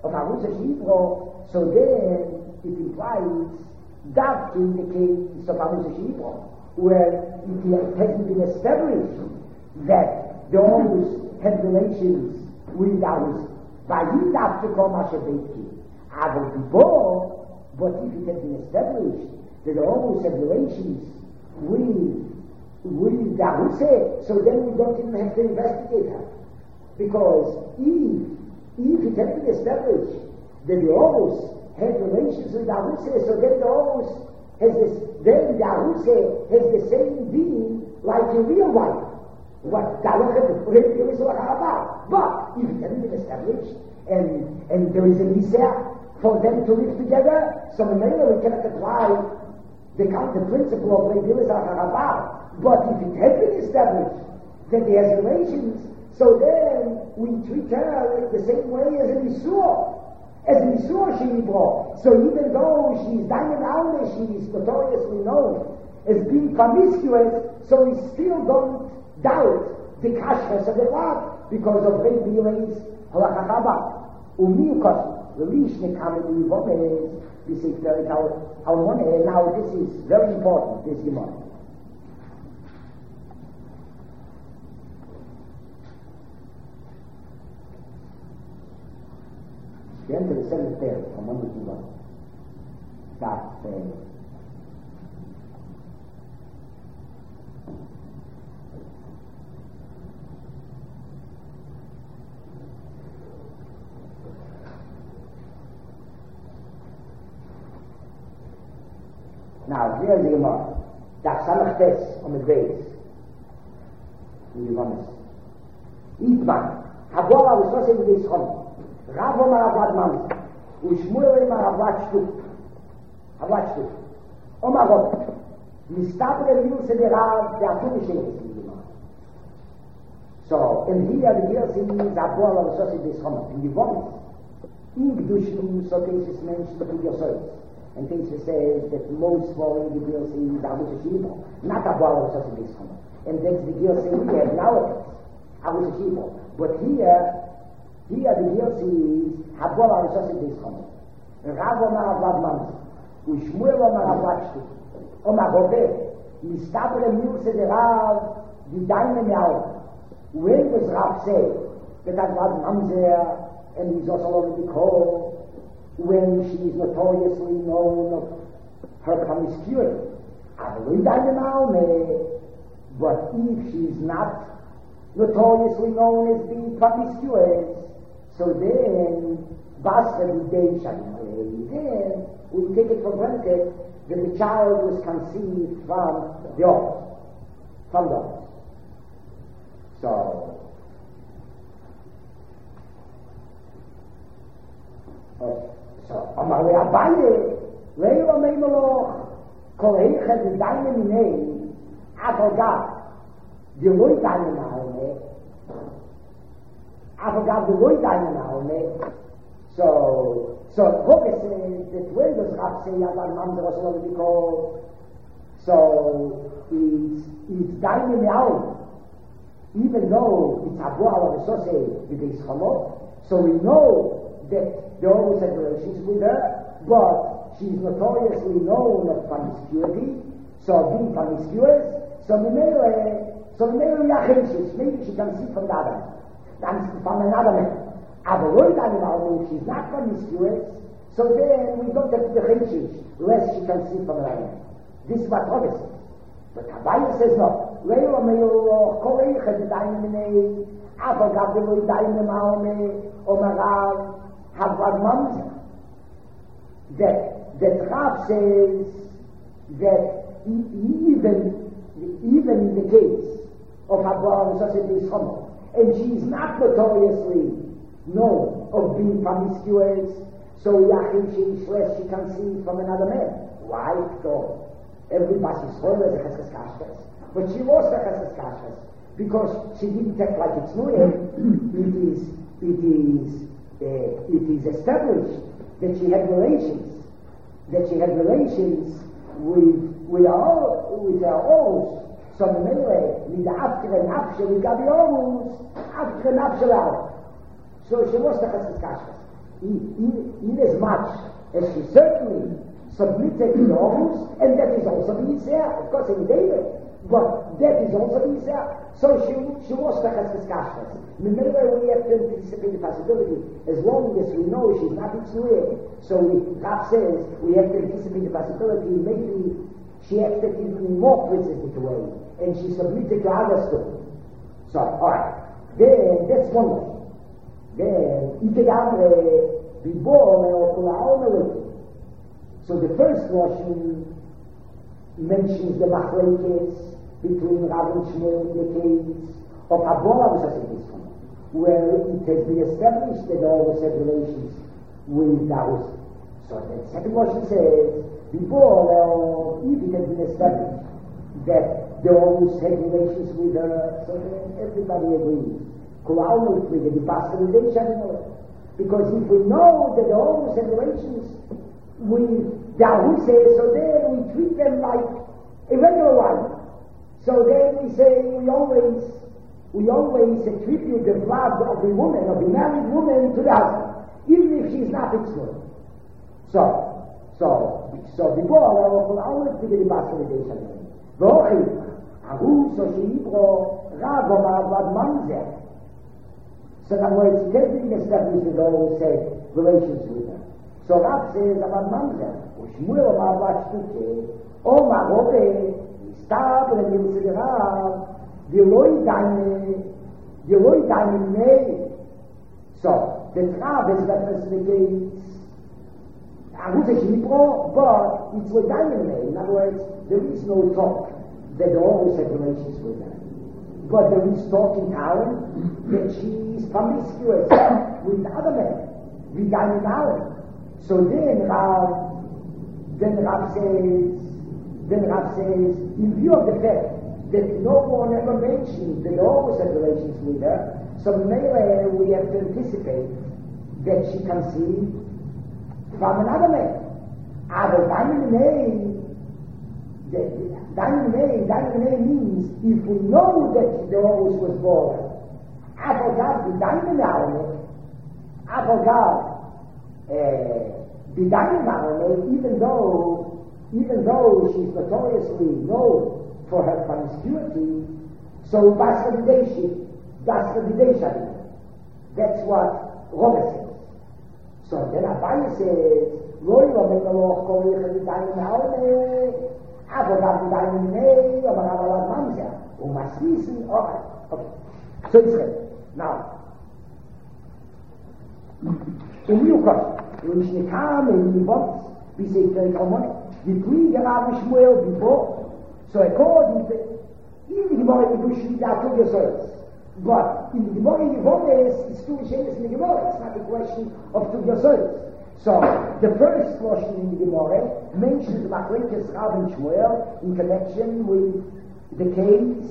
so then it implies that in the case of Arusa Shiva, where it hasn't been established that the Horus had relations with ours. Vayidab Kegomashe Peki, I will be born. But if it had been established that the Horus have relations with Ahuseh, so then we don't even have to investigate her. Because if it had been established that the Horus had relations with Ahuseh, so then the Horus then the Ahuseh has the same being like a real wife. What? But if it hadn't been established and there is a Niseh for them to live together, so maybe we cannot apply the principle of Revilis al-Harabah. But if it had been established that he has relations, so then we treat her the same way as an Isur. As an Isur she brought. So even though she's Diamond Alme, she is notoriously known as being promiscuous, so we still don't doubt the kashrus of the Rav because of Reb Bilei's halacha chaba. Umiyukot, the Rishne coming in Yvonne, this is very now this is very important, this Gemara. The end of the seventh day from 1 to 1. That now, here's the Gemara. That Samach Tes on the base. In the honest. Itman. Habora was supposed to be this home. Rav Omar Avad Mamza. Ushmuel Omar Avad Shtuk. Avad Shtuk. Omar Avad. Mistabre Yuse de Rav, the Atumishes in the Gemara. So, and here the girl sees Habora was supposed to be this home. In the honest. In Gdushim, so cases mentioned to your souls. And Teisha says that most following the Gil series are with a Shiva, not a Bala of such a Bishkama. And that's the Gil series we have nowadays, Abu Shiva. But here the Gil series have Bala of such a Bishkama. Rav Omar Avad Mamza, Ushmuel Omar Avad Shtuk, Omar Gobeh, Mistabre Milse de Rav, the Daimon Yalva. When does Rav say that Avad Mamza and he's also already called? When she is notoriously known of her promiscuity. But if she is not notoriously known as being promiscuous, so then then we take it for granted that the child was conceived from the earth. From the earth. So Amar le Abaye, Leila Meimaloch, Kol Heichad Daine Minei, Avogav, the Loi Daine Naome, Avogav the Loi Daine Naome. So Kobe says that when does Rav say Yadar Mamza was already called? So it's Daine Naome, even though it's Abu Ala V'Sosei V'Beis Chamot. So we know that they always had relations with her, but she's notoriously known of promiscuity, so being promiscuous, so maybe she can see from the other, from another man. If she's not promiscuous, so then we don't have to be lest she can see from another man. This is what Rabbi says. But Kabbalah says no. Havad Mamza, that Rav says that even in the case of Habara V'Sosei Chomo, and she is not notoriously known of being promiscuous, so Yachim Sheish she can see from another man. Why? So everybody saw her as a Cheskas Kashkas, but she lost her Cheskas Kashkas because she didn't act like it's new. It is established that she had relations with her oaths. So with the after and after we got the oaths, after and after. So she was the Cheskas Kashkas. In as much as she certainly submitted to the oaths, and that is also the Yisrael, of course in David, but that is also the Yisrael. So she was the Cheskas Kashkas. We have to anticipate the possibility, as long as we know she's not Yitzhak. So Rav says we have to anticipate the possibility, maybe she acted in more precipitate way, and she submitted to others too. So, alright. Then, that's one way. Then, so the first version mentions the machlekes between Rav and Shmuel in the case of Habora V'Sosei, where it has been established that all was had relations with those. So the second version says, before, if it has been established that they always had relations with her, so then everybody agrees. Because if we know that they always had relations with the Ahuseh, so then we treat them like a regular one. So then we say we always attribute the blood of the woman, of the married woman, to the husband, even if she's not excluded. So the boy will always be the basket. Vochim, Ahu, so Sheibro, Rav, Omar, Mamzer. So in other words, he can't really establish the whole said relations with her. So Rav says about Mamzer, Shmuel, Omar, Shtuke, Omar, Obe, Stab, and you say Rav, the Loi Daimine. So the Rav is reference negates Ahu, so Sheibro, but it's with Daimine. In other words, there is no talk that they always have relations with her. But there is talk in town that she is promiscuous with other men, with Daimon. So then Rav says, in view of the fact that no one ever mentioned that they always have relations with her, so maybe we have to anticipate that she conceived from another man. But Daimon means if we know that the rose was born, I forgot the Daimon, even though she's notoriously known for her promiscuity, so that's what Robert says. So then Abaye says, Loi Romekaloch Korich the Daimon Avodat the Daimon or Maravalad Mamzer, who must listen. Okay. So it's ready. Now, wenn ich nicht kam in die Wort, bis ich komme, die Kriege haben Shmuel before, so according to, in the Gemara, you should not do yourselves. But in the Gemara, it's two changes in the Gemara. It's not a question of to yourselves. So the first portion in the Gemara mentions Machlekes Rav and Shmuel in connection with the case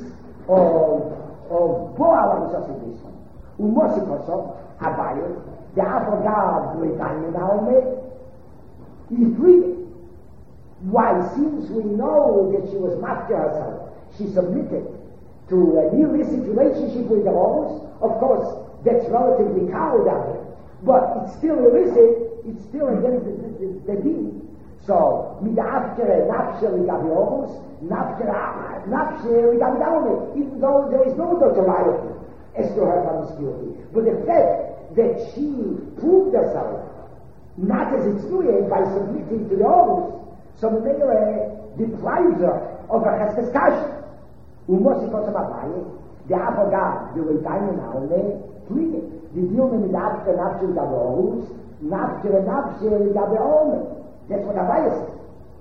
of Boal and Mosikosov, Abaye, the Avogad with Daimon is free. Why? Since we know that she was master herself, she submitted to an illicit relationship with the rose. Of course, that's relatively cowardly, but it's still illicit, it's still against the deed. So, midafter nafsher ligabios, nafsher ligabidaone, even though there is no notoriety as to her promiscuity. But the fact that she proved herself not as it's doing by submitting to the rose, so Mele deprives her of her cheskas. Umosikosam Abaye, the Avogad, the Daimon Aune, pleaded. The Dilma midafter nafsher ligabios, nafsher ligabione. That's what Abaye says.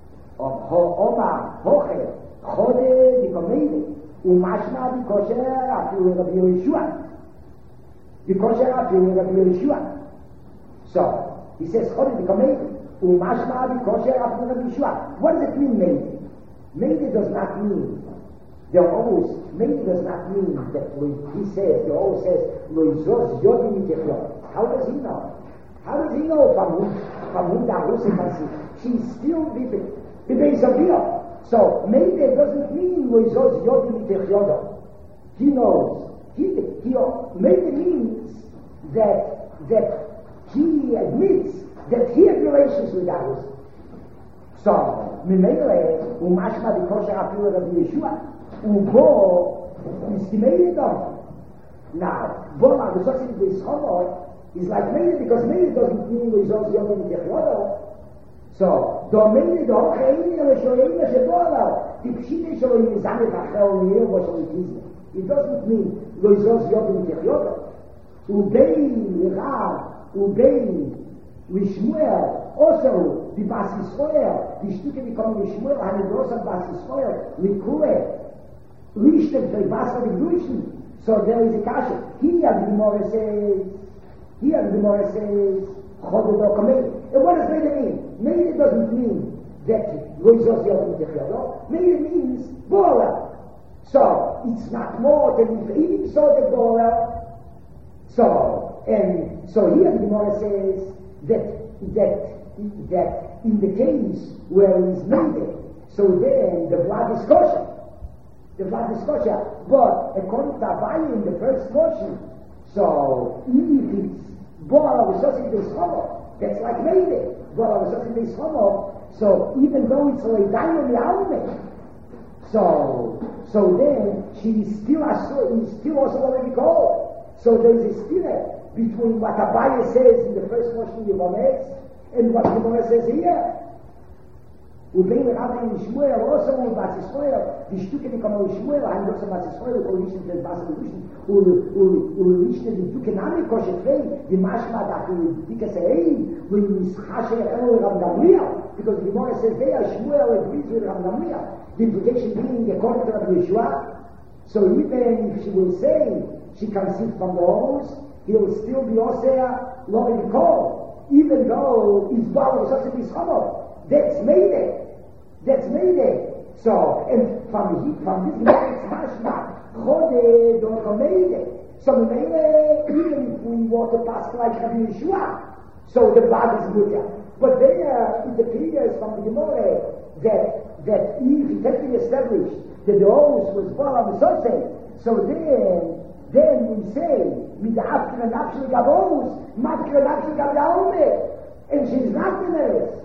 Omar, Hoche, Chode, the Komedi, Umashma, the Kosher, after Rabbi Yeshua. The Kosher, after Rabbi Yeshua. So, he says, Chode, the Komedi, Umashma, the Kosher, after Rabbi Yeshua. What does it mean, Meidi? Meidi does not mean, Meidi does not mean that when he says, the always says, Loizos Yodim Techlo. How does he know? How does he know from whom the Aruse can see? She's still the base of Dio. So maybe it doesn't mean Loizos Yodim Techyodo. He knows. Maybe means that he admits that he had relations with Aruse. So Mimele Umashma the Kosher Afil Rabbi Yeshua Ubo estimated them. Now, Bola the Sosin this Homo is like Meili, because Meili doesn't mean results Yomin Techyodo. So, do Meili do Hocheini Shoreina Shebola, the Pshine Shorein is Amet Achel Nir Vosholikizme. It doesn't mean results Yomin Techyodo. Ubei Rav, Ubei Lishmuel, also the Bas Yisrael, the Stücke become Lishmuel, Hanidrosa Bas Yisrael, Likure, Lishtem Felbasa Vigdushim. So there is a kasha. Here the Gemara says, Chodedo Kamei. And what does Meili mean? Meili doesn't mean that Loizos Yodim Techyodo. Meili means Bola. So it's not more than if he saw the Bola. So here the Gemara says that in the case where he's made, so then the blood is kosher. The blood is kosher. But according to Abaye in the first portion, so if it's Boal Avosasi Beis, that's like Meide. Boal Avosasi Beis, so even though it's like Dayan Yalme, so then she still also already called. So there is a spirit between what Abaye says in the first portion of Yevones and what Yevones says here. ובין רבי ישמואל also ובאס ישמואל, die Stücke die kommen aus Shmuel, ein großer Bas Yisrael, wo nicht in der Wasser geduschen, und nicht in die Stücke Name kosche frei, die Maschma da für die Dicke Sei, wo die Mischasche Ero Ram Gamliel, because the Gemara says there, Shmuel agrees with Ram Gamliel, the implication being according to Rabbi Yeshua, so even if she will say she conceived from the hormones, he'll still be Osea, Lord in call, even though his body was such a dishonour. That's Meide. So, and from this next mashma, Chode don't Meide. So Meide, even if we want to pass like Rabbi Yeshua, so the blood is good. But there is the clears from the Gemara that if it has been established that the horse was Bala Mesosei, so then we say, with the Afkir and Afshir Gavos, Matkir and Afshir Gavos, and she's not in there.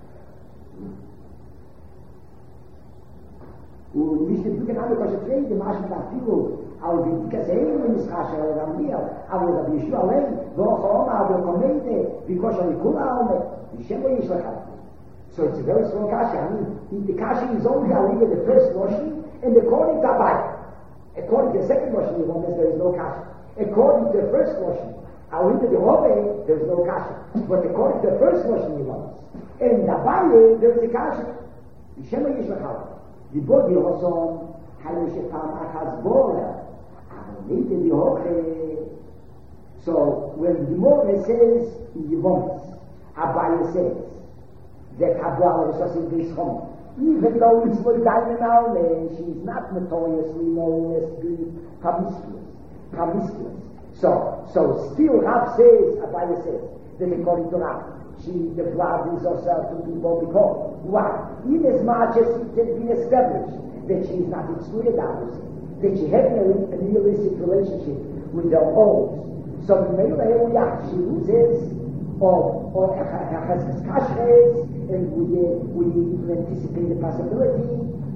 nicht die Brücke an der Koschefrei, die Maschen da Filu, aber die Kassein in Israel, oder Ramliel, aber die Yeshua allein, wo auch aber Komeide, wie Kosher Nikula Ome, die Shemo Yishlachah. So it's a very strong Kashi. I mean, the Kashi is only the first notion, and according to Abai, according to the second notion, there is no Kashi. According to the first notion, the Hove, there is no Kashi. But according to the first notion, and Abai, there is a Kashi. The Shemo Yishlachah. Die Bodi Hoson, Halushe Pam Achaz Bola, Amite di Hoche. So when the More says in Yevons, Abaye says that Habal was in this home, even though it's for Diamond, she is not notoriously known as being promiscuous. So still Rab says, Abaye says, that according to Rab, the blood is also to be what we call. Why? In as much as it has been established that she is not excluded out, that she had a realistic relationship with the old. So the Mele she loses or has kashres, and we anticipate the possibility.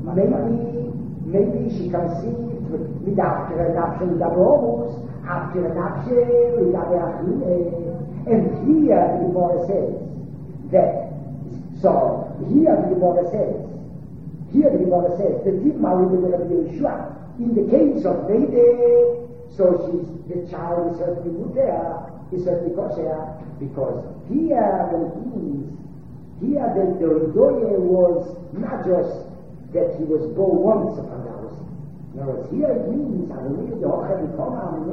Maybe she conceived with after an option with Abrahams, after an option with Abraham. And here the Gemara says that, so here the Gemara says, the Tigma with Rabbi Yeshua, in the case of Meide, so the child is certainly good there, is certainly kosher, because here the Ridoye was not just that he was born once upon the house. No, here it means, I believe the Hocha Mikoma,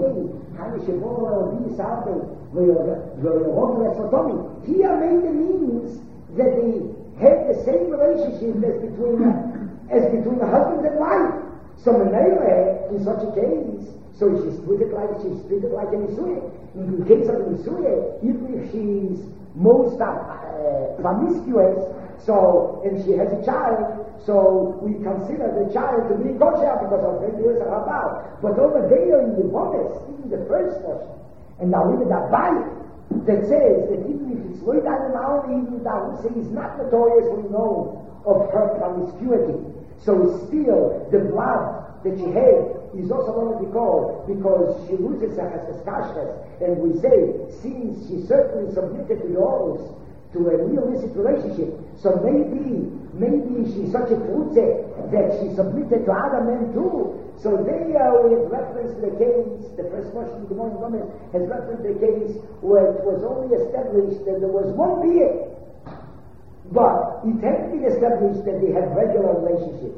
here Meide means that they had the same relationship as between a husband and wife. So Menele, in such a case, so she's treated like a Nisuye. In the case of a Nisuye, even if she's most promiscuous, so, and she has a child, so we consider the child to be kosher because of 20 years of Rabal. But over there in the bonus, in the first portion, and now even that Bible that says that even if it's way down in our even down, say he's not notoriously known of her promiscuity. So still the blood that she had is also going to be called because she loses her kashkas, and we say since she certainly submitted to the orders to a realistic relationship, so maybe she's such a trutze that she submitted to other men too. So there we have reference to the case, the first portion of the morning woman has reference to the case where it was only established that there was one being, but it had been established that they had regular relationship.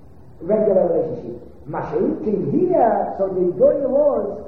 Mashiach came here, so the Goy was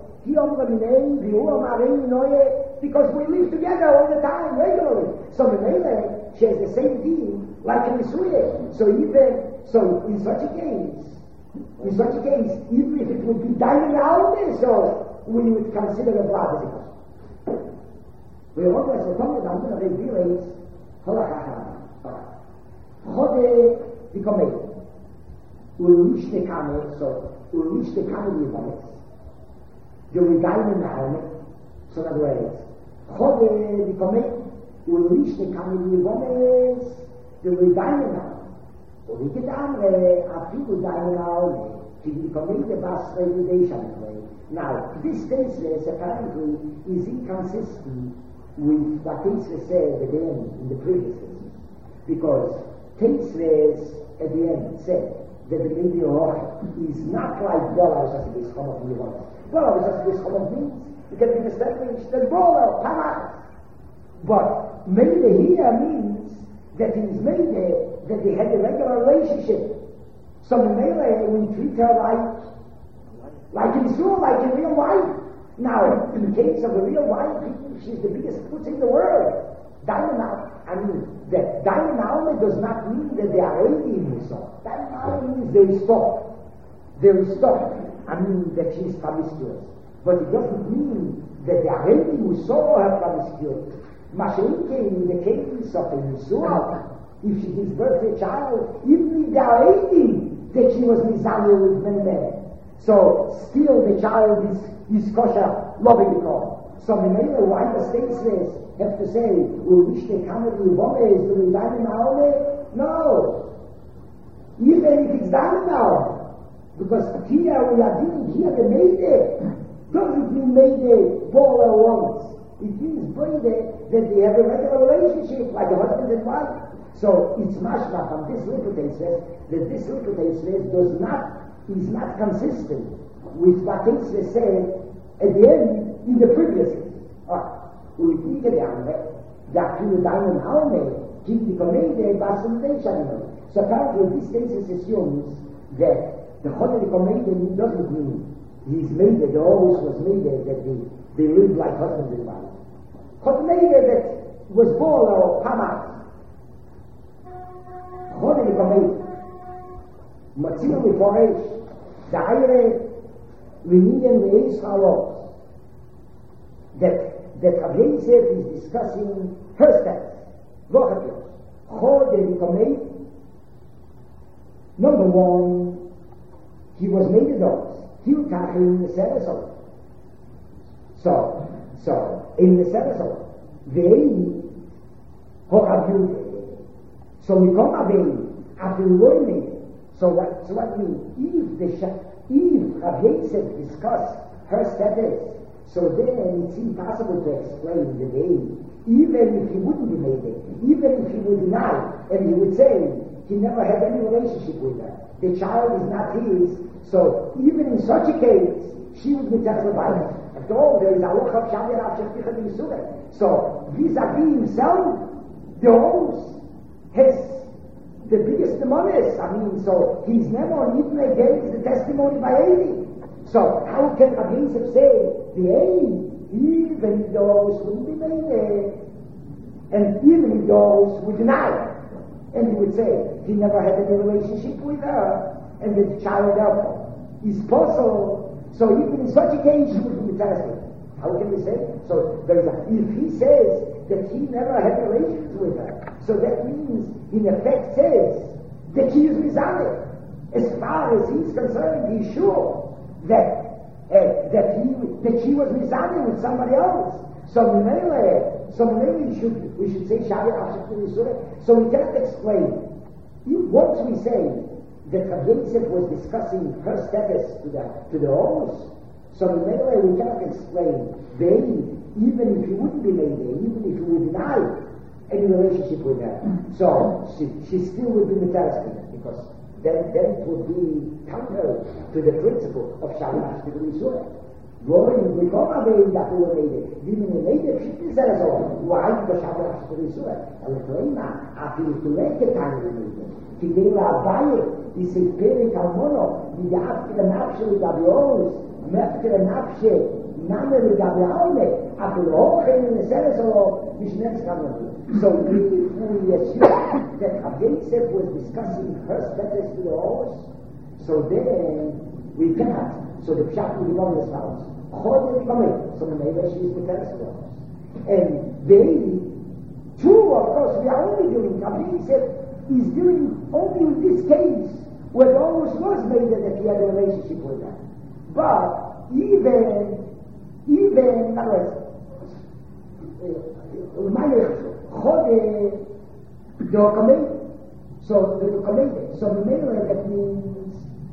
because we live together all the time, regularly. So the she has the same deed like in Nisuye. So in such a case, even if it would be dying out there, so we would consider the blood as a question. We always talk about the reveals, Chode the Komeid. Ulrishne Kame, so Ulrishne Kame Yivanes. The Regalim Nahome, so in other words, Chode Nikomei, Ulrishne Kame Yivanes, the Regalim Nahome. Und ich gedachte, a people dying now, to become the best regulation way. Now, this thesis apparently is inconsistent with what Tesla said at the end in the previous lesson. Because Tesla at the end said that the Media is not like Bola as it is common from the world. Bola as it is common means it can be established that Bola, Pamas. But Media here means that it is Media that they had a regular relationship. So the Melee, we treat her like in school, like in real life. Now, in the case of a real wife, she's the biggest putz in the world. Dynamite, I mean, that dynamite does not mean that they are alien or so. Dynamite means they stop. I mean, that she's promiscuous. But it doesn't mean that they are alien who saw her promiscuity. Mashenke, in the case of a Yisrael, if she gives birth to a child, even if they are alien, that she was miserable with many men. So, still the child is kosher, loving the call. So, why the states have to say, wish they come with the Bombay, do we die in Maome? No. Even if it's done now. Because here we are dealing here, the Mayday. Doesn't mean Mayday, ball or once. It means Mayday that they have a regular relationship, like a husband and wife. So, it's mashma from this little case says, that this little case is not consistent with what Tesla said at the end in the previous case. We think that you diamond Haume, keep the commander Basildation. So apparently this thesis assumes that the Holy commander doesn't mean he's made it, the always was made it, that they live like husband and wife. Commander that was born or Hamas. Holy commander. Matzino Miforesh, Daire, Liminian Israel, that Rabbi Yosef is discussing her steps. Number one, he was made a dog. Tiltach in the Sarasol. So, in the Sarasol, Vei, Horabu. So we come away after learning. So what means? If Rabbi Yosef discussed her status, so then it's impossible to explain the day. Even if he wouldn't be made it, even if he would deny, and he would say he never had any relationship with her, the child is not his, so even in such a case, she would be terrified. After all, there is a look of Shabbat Shechticha B'Yisura. So vis-a-vis himself, the host has the biggest demonis. I mean, so he's never even against the testimony by Eli. So how can Rabbi Yosef say the Eli, even if those wouldn't be made, and even if those would deny it, and he would say he never had any relationship with her, and the child therefore is possible. So even in such a case, he would be tested. How can we say? So if he says that he never had relations with her, so that means, in effect, says that he is Mizaneh. As far as he's concerned, he's sure that she was Mizaneh with somebody else. So we should say Shabbat Ashur Yisura. So we cannot explain. Once we say that Rabbi Yosef was discussing her status to the host, so we cannot explain even if he wouldn't be made there, even if he would deny any relationship with her. So she still would be Mitzvah, because then it would be counter to the principle of Shabbat Ashur Yisura. Going with all of them that were made, even in later shit is as well. Why the Shabbat Ashur Yisura? And the Torah, after to let the time we made it. Today, Rabbi, is a period of mono, the after the napshe with Gabios, after the napshe, Name with Gabione, after the whole thing in the Sarasol, which next comes. So if we assume that Rabbi Yosef was discussing her status to the host, so then we cannot. So the Pshat will be on as follows. So the neighbor, she is the first one. And they, true, of course, we are only doing, Rabbi Yosef is doing only in this case where the Horus was made that he had a relationship with them. But even, in other words, so the middle that means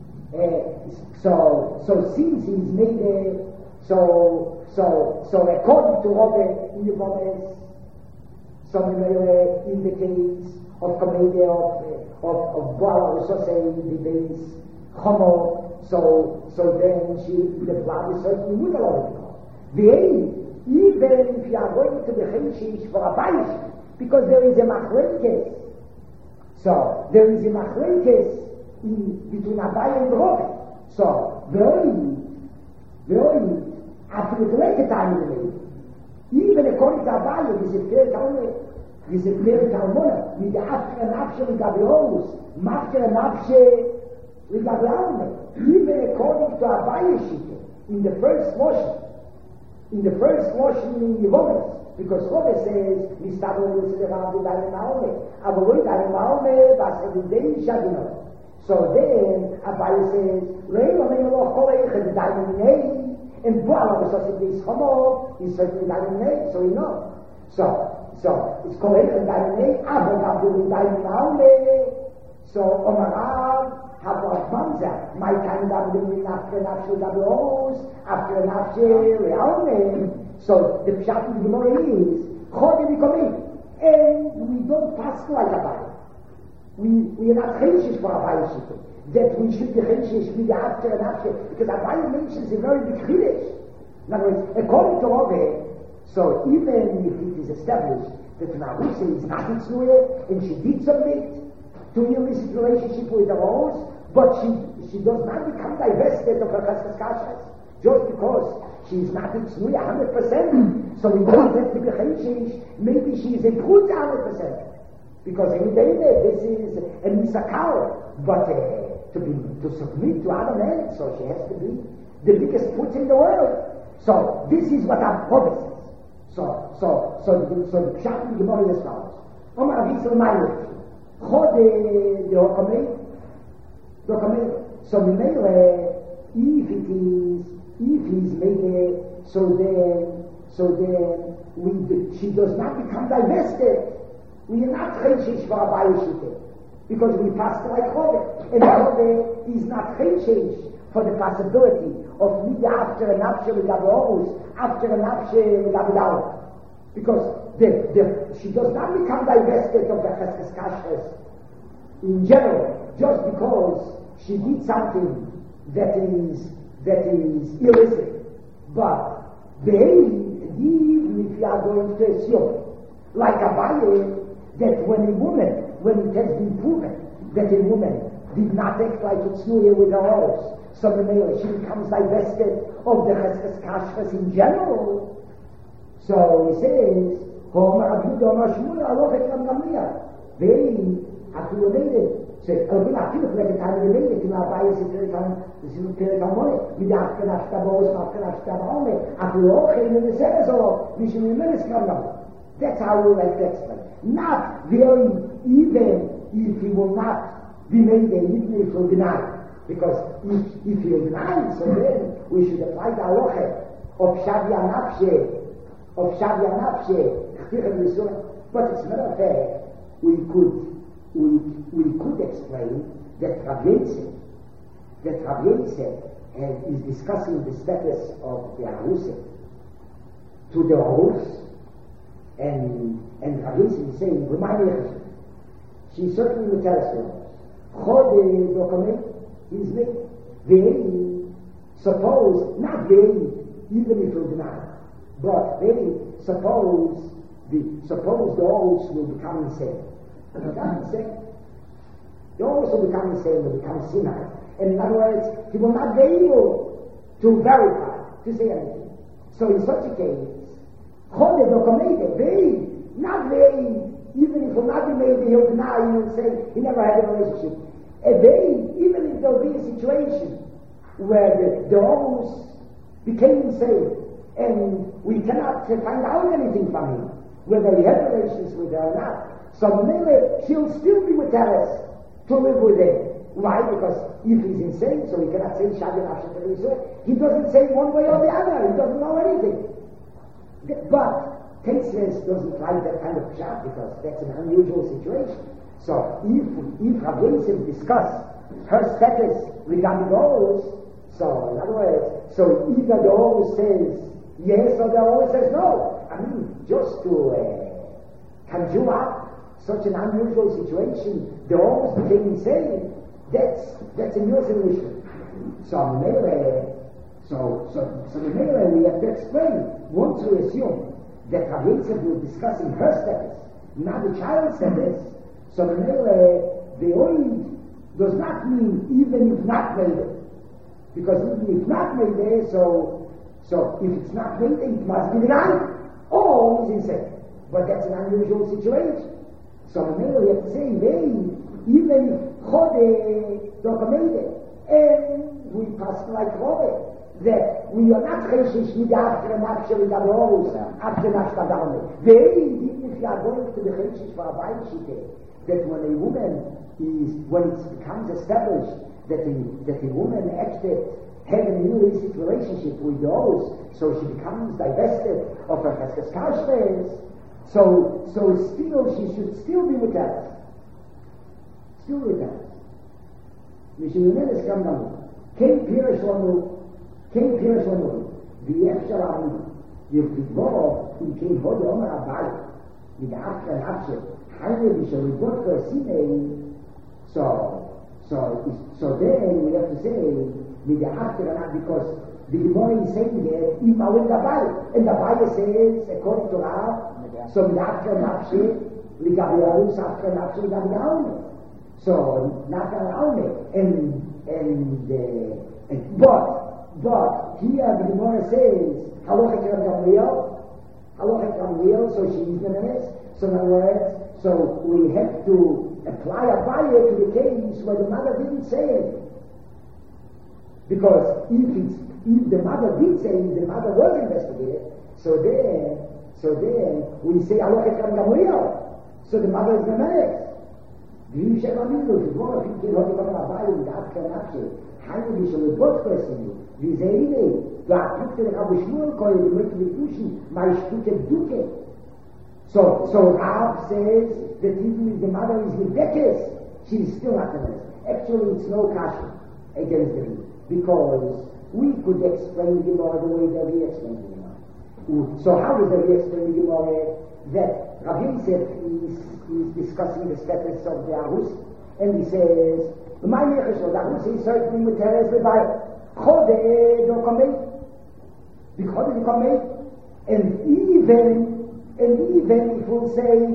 so since he's made it so according to Robert in the Gomez, so the middle indicates of comedy of Boala also saying the base Homo, so then the blood is certainly would allow it. Even if you are going to the Chenshish for a Baish, because there is a Machlekes. So there is a Machlekes between Abai and Robi. So very after the later time in the day, even according to Abai, this is clear Talmud, with the after and after with Gabrielus, after and after with Gabrielus, even according to Abai in the first motion. In the first motion in Yehomas, because Chode says, Mistadol will sit around with Dalim Maome. Avoid Dalim Maome, Vasadidei Shadino. So then, Abai says, Leilo Meilo Cholech, and Dalim Nei, and Boala was also this Homo, is certainly Dalim Nei, so we know. So it's Cholech and Dalim Nei, Avogabdu with Dalim Maome. So, Omarav, Havot Mamza, my time Dalim after Nafshe Realme. So the Pshat in the Gemara is Chode Mikomim, and we don't pass like a Bible. We are not Chenshish for a Bible, that we should be Chenshish with the after and after, because a Bible mentions a very big Chiddush. In other words, according to Rove, so even if it is established that Nahusa is not Mitzvah and she did submit to illicit relationship with the Rose, but she does not become divested of her Cheskas Kashas just because she is not Mitzvah 100%. So we don't have to be Chenshish. Maybe she is a good 100%. Because every day this is a Misakal. But to submit to other men, so she has to be the biggest put in the world. So this is what our prophet says. So the Pshat in the Gemara is as follows. Omar Avisel Ma'ilech. Chode the Hokamei. So if he's made it, so then she does not become divested. We are not Chenshish for a Bayeshite, because we passed like Chode, and Chode is not Chenshish for the possibility of Mida after and after with Abrahus, after and after with Abidal, because she does not become divested of the Cheskas Kashas in general, just because she did something that is illicit. But even if you are going to assume, like a Abaye, that when it has been proven that a woman did not act like it's new with her horse, so she becomes divested of the Cheskas Kashas in general. So he says, so I'll not feel like a time related to our bias in Telecom, with after Naftabos, after Naftabome, after all came in the service of Mission Minister. That's how we like to explain. Not very even if he will not be made a even if he will deny. Because if he will deny, so then we should apply the halacha of Shavya Nafshe, but as a matter of fact, we could explain that Rabbi Yitzchak is discussing the status of the Arusa to the Horus, and Rabbi Yitzchak is saying, remind me, she certainly will tell us to Chode document is made very, suppose, not very, even if you deny, but very, suppose the Horus will become insane. The Horus will become insane, will become sinner. And in other words, he will not be able to verify, to say anything. So in such a case, Chode documented, very, not very, even if he will not be made, he'll deny, he will say he never had a relationship. And very, even if there will be a situation where the Horus became insane, and we cannot find out anything from him, whether he had relations with her or not. So maybe she'll still be with us to live with him. Why? Because if he's insane, so he cannot say Shadi Nafshe to Yisrael. He doesn't say one way or the other. He doesn't know anything. But Tesis doesn't like that kind of pshat because that's an unusual situation. So if Rav Yosef discuss her status regarding those, so in other words, so either the Horus says yes or the Horus says no. I mean, just to conjure up such an unusual situation, the Horus became insane. That's a new solution. So the Meire we have to explain. Once we assume that Rav Yosef was discussing her status, not the child's status, so the Meire, the oid does not mean even if not made. Because even if not made, so if it's not made, it must be denied. Or he's insane. But that's an unusual situation. So the Meire we have to say, even if Chode documented, and we pass like Robert, that we are not reshish with the after and after with the Horus, after and after the even if you are going to be reshish for a Baishite, that when a woman when it becomes established that the woman actually had an illicit relationship with the Horus, so she becomes divested of her Cheskes Kashres, so still she should still be with us. Still with us. Mishimunenes kam namu. Kein Pirish Lanu, the Efshar Amu, the Pidvoro, in Kein Hode Omer Abai, with the After and After, Haile Bishal, we got for a Sinei, so then we have to say, with the After and After, because the Gemara is saying that, Im Awel Dabai, and the Bible says, according to Rav, so with the After and After, with the Abiarus, After and After, with the Abiarus. So, not an but here the Gemara says, Halochet Rav Gamliel, so she is Nemenes. So in other words, so we have to apply a fire to the case where the mother didn't say it. Because if the mother did say it, the mother was investigated, so then we say Halochet Rav Gamliel. So the mother is Nemenes. Wie ich immer will, ich wohne auf die Leute von der Weile mit Abkehr Abschied. Heine, wie schon mit Gott fressen, wie sehen die? Du hast Glück, den habe ich nur gekommen, die möchten mich duschen, mal Stücke Duke. So Rav says that even if the mother is Rebekah's, she is still not the Actually, it's no kasha against the Rebbe, because we could explain the Gemara the way that we explain the Gemara. So how does we explain the Gemara that Rav Yosef is discussing the status of the Arus, and he says, my Nechesh of the Arus is certainly with Teres Levi, Chode Dokamei, because of the and even if we'll say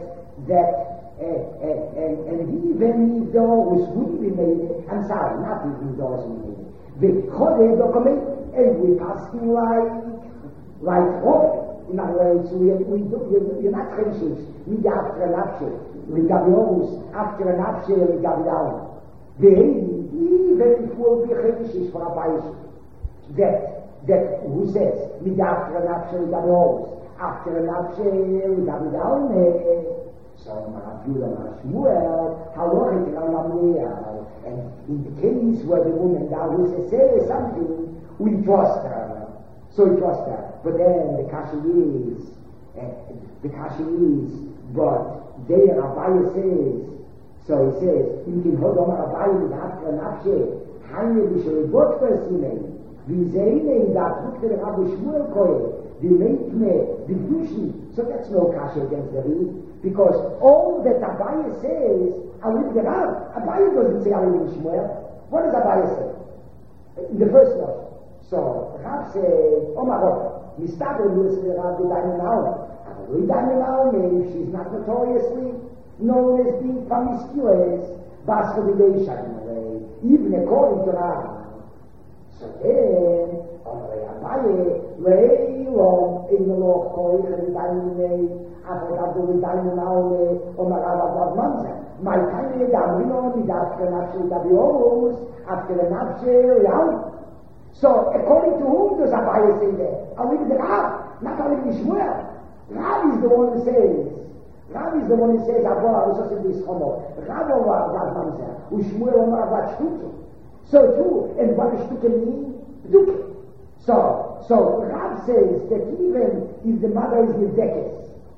and even if the Arus wouldn't be made, I'm sorry, not even if the Arus would be made, the Chode Dokamei, and we're asking like Chode. In other words, you're not Chenshish, with after and after, with Gabiorus, after and after, with Gabiorus. Even if we'll be Chenshish for a Baish, that who says, with after and after, with Gabiorus, after and after, with Gabiorus, so Marabula Mashmuel, Halochet Rav, and in the case where the woman Gabiorus says something, we trust her. So it was that. But then the Kashi is, but there Abaye says, so he says, you can hold on Abaye with After and Afshe, Haine Bishel Bot Persine, Vizeine in that book that Rabbi Shmuel Kohe, the Leitme, the Dushi, so that's no Kashi against the Reed, because all that Abaye says are with the Rab. Abaye doesn't say Alim Shmuel. What does Abaye say? In the first note. So, Rav said, oh my God, we started with Rav Vidayim if she's not notoriously known as being promiscuous, but for the day away, even according to Rav. So then, in the law, called after that, the Vidayim or Rav Manza. My time is after an actual Gabiorus, after an actual So, according to whom does Abaye say that? Only the Rav, not only Shmuel. Rav is the one who says, Rav is the one who says, Abba, was also this homo. Rav was that mamzer. Ushmuel Omar about Shtuke. So too, and what does Shtuke mean? Duke. So Rav says that even if the mother is Nidekes,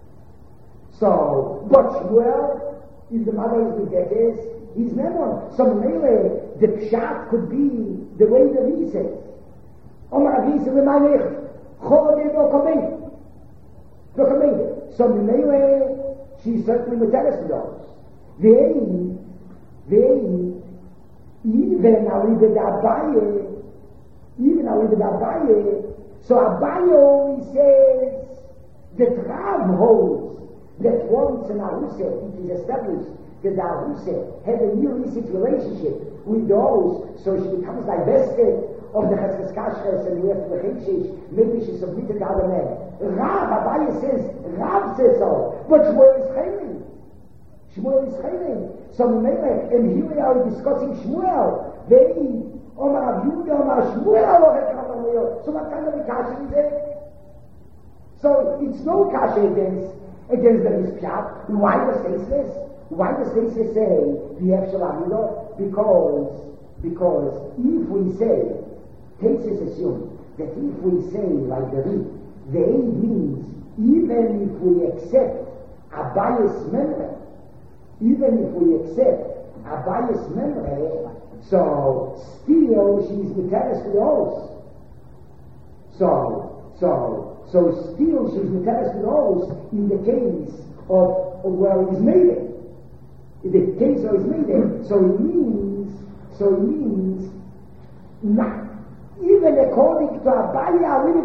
so, but Shmuel, if the mother is Nidekes, he's never. So maybe the pshat could be the way that he says. Omar Avisa Remanech, Chode Dokamed. So maybe she's certainly Metelis to those. Even Abaye, so Abaye only says that Rav holds that once an Aruse, it is established that the Aruse had a new illicit relationship with those, so she becomes divested of the Chesed Kashrus and left the Chesed, maybe she submitted to other men. Abaye says, Rav says so, but Shmuel is Chayim. Shmuel is Chayim. So and here we are discussing Shmuel. They Omar Abyuda, Omar Shmuel, so what kind of a kasha is it? So it's no kasha against the mispshat. Why does Teisus? Why does Teisus say V'yev shel Abyuda? Because if we say, Teisus assumes that if we say like the aid means even if we accept Abaye's memory, so still she's Metelis to the host. So still she's Metelis to the host in the case of where it is made. In the case of it is made. So it means not even according to Abaye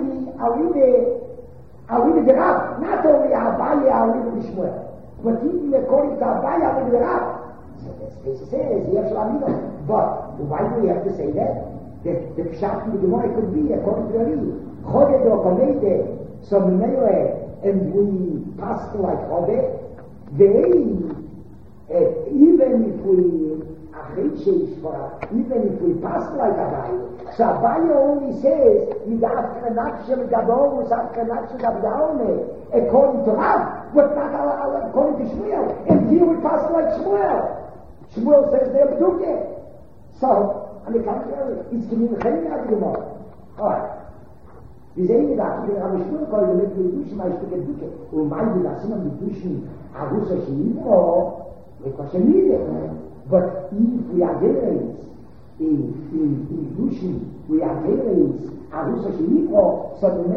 Aride the Rav, not only Abaye Aride the Shmuel, but even according to Abaye Aride the Rav. So that's says but why do we have to say that? The pshat in the Gemara could be according to the Ri. Chode do Kamede, so and we pass like Chode. Even if we pass like Abaye, so Abaye only says according to Rav, but not according to Shmuel. And here we pass like Shmuel. Shmuel says they're B'duke. So, on the contrary, it's giving Chayim out of the Gemara. Alright. Wir sehen gedacht, ich habe Schulkolge mit mir duschen, weil ich stücke Duke. Und mein Gedacht, immer mit duschen, Arusa Shimiko, mit was but if we are getting in duschen, we are getting Arusa Shimiko, so the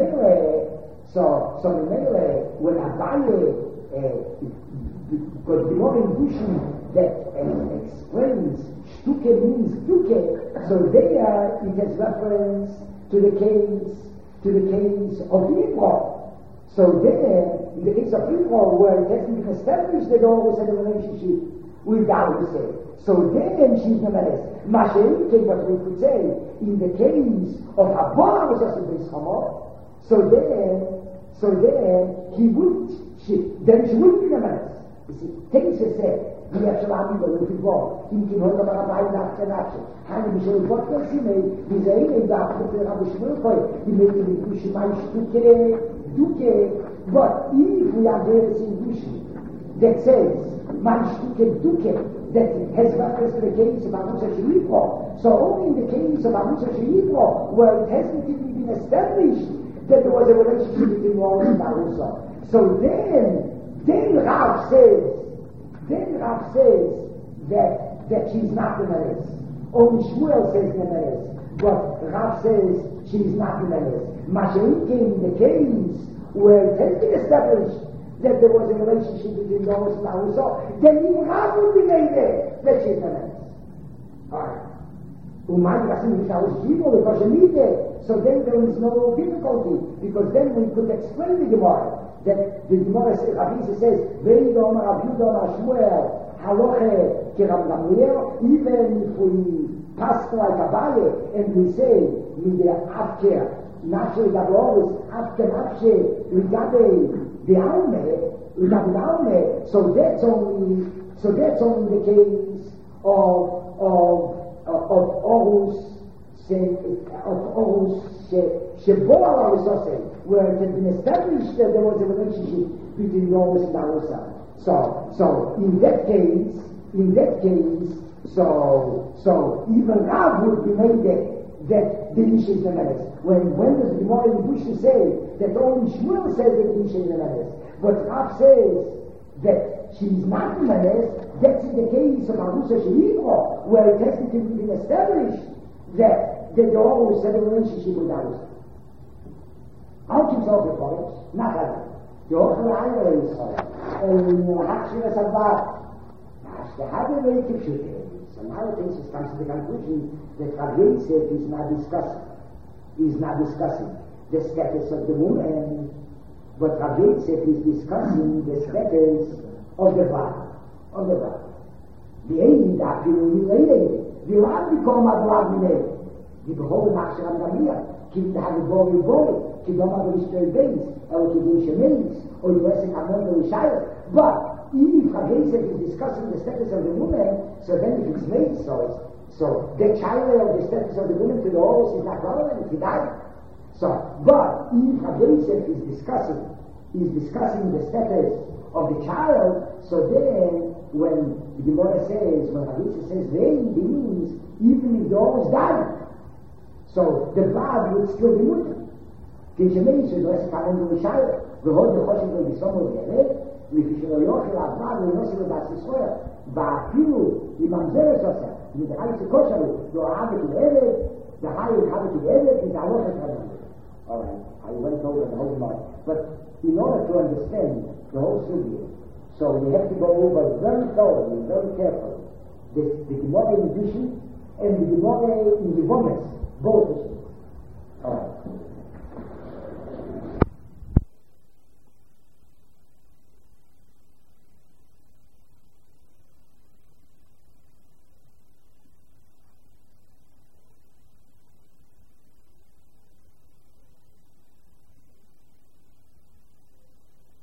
Mele, when Abaye, because the more in duschen that explains Shtuke means Duke, so there it has reference to the case of Yitro. So there, in the case of Yitro, where it hasn't been established that always had a relationship with David, so then she's Nemeres. Mashenike, what we could say, in the case of Abba was also this Homo, so then he wouldn't, then she wouldn't be Nemeres. You see, Teisus said, V'yev shel Abyuda l'fivor, im kinhoi l'mar Abaye nachke. Hani b'shol vot versimei, v'zeine da'afet l'Rabbi Shmuel koi, v'meit v'dushimai Duke. But if we are there in Dushi, that says, man Shtuke Duke, that has reference to the case of Arusa Sheyipro. So only in the case of Arusa Sheyipro, where it hasn't even been established that there was a relationship between Rose and Arusa. So then Rav says that she's not the Nemeres. Only Shmuel says Nemeres, but Rav says she's not the Nemeres. Mashenike in the case where it has been established that there was a relationship between Rose and Arusa, then even Rav would be made there that she's the Nemeres. Alright. So then there is no difficulty, because then we could explain the Gemara. That the Gemara says, Ve'id Omar Abyuda Omar Shmuel, Haloche Keram Gamliel, even if we pass like Abaye, and we say, Mideh Afker, Nashe Gabrovis, Afker Nafshe, Rigabe the Alme, so that's only the case of Orus Sheboa, where it had been established that there was a relationship between Orus and Arusa. So in that case, so even Rav would be made that the Isha is the menace. When does the Gemara in Busha say that only Shmuel says that the Isha is the menace? But Rav says that she's not the menace. That's in the case of Arusa Shehibro, where it has to be established that they always had a relationship with Arusa. How can you solve the point? Not that. The Ochel Ayla is Hakshira Sabbat. The Hadar very difficult. So now it comes to the conclusion that Rav Yosef is not discussing the status of the woman, but Rav Yosef is discussing the status of the Vav. The Eid, after you Eid, the Vav become a Vav Minei. The Behold Machshir Gamliel, keep the Hadar Boy, keep the Mother Rishter Beis, or keep the Shemeis, or you Esek Amon the Rishayah. But if Rav Yosef is discussing the status of the woman, so then if it's made so the child of the status of the woman to the horse is not relevant if he died. But if Rav Yosef is discussing the status of the child, so then when the Gemara says, when Rav Yosef says they, it means even if the horse died, so the blood would still be mutter. Kinshemei should rest upon the child. The whole the Choshen will be somewhere there. לפי יוכל עבד ונוסי לבאס ישראל ואפילו אם המזרס עושה מדחי שכל שלו לא אהבת לעבד דחי אהבת לעבד ותערוך את רבנו. Alright, I went over the whole lot, but in order to understand the whole subject, so we have to go over very thoroughly, very carefully the Gemara in Bishul and the Gemara in the Vomes, both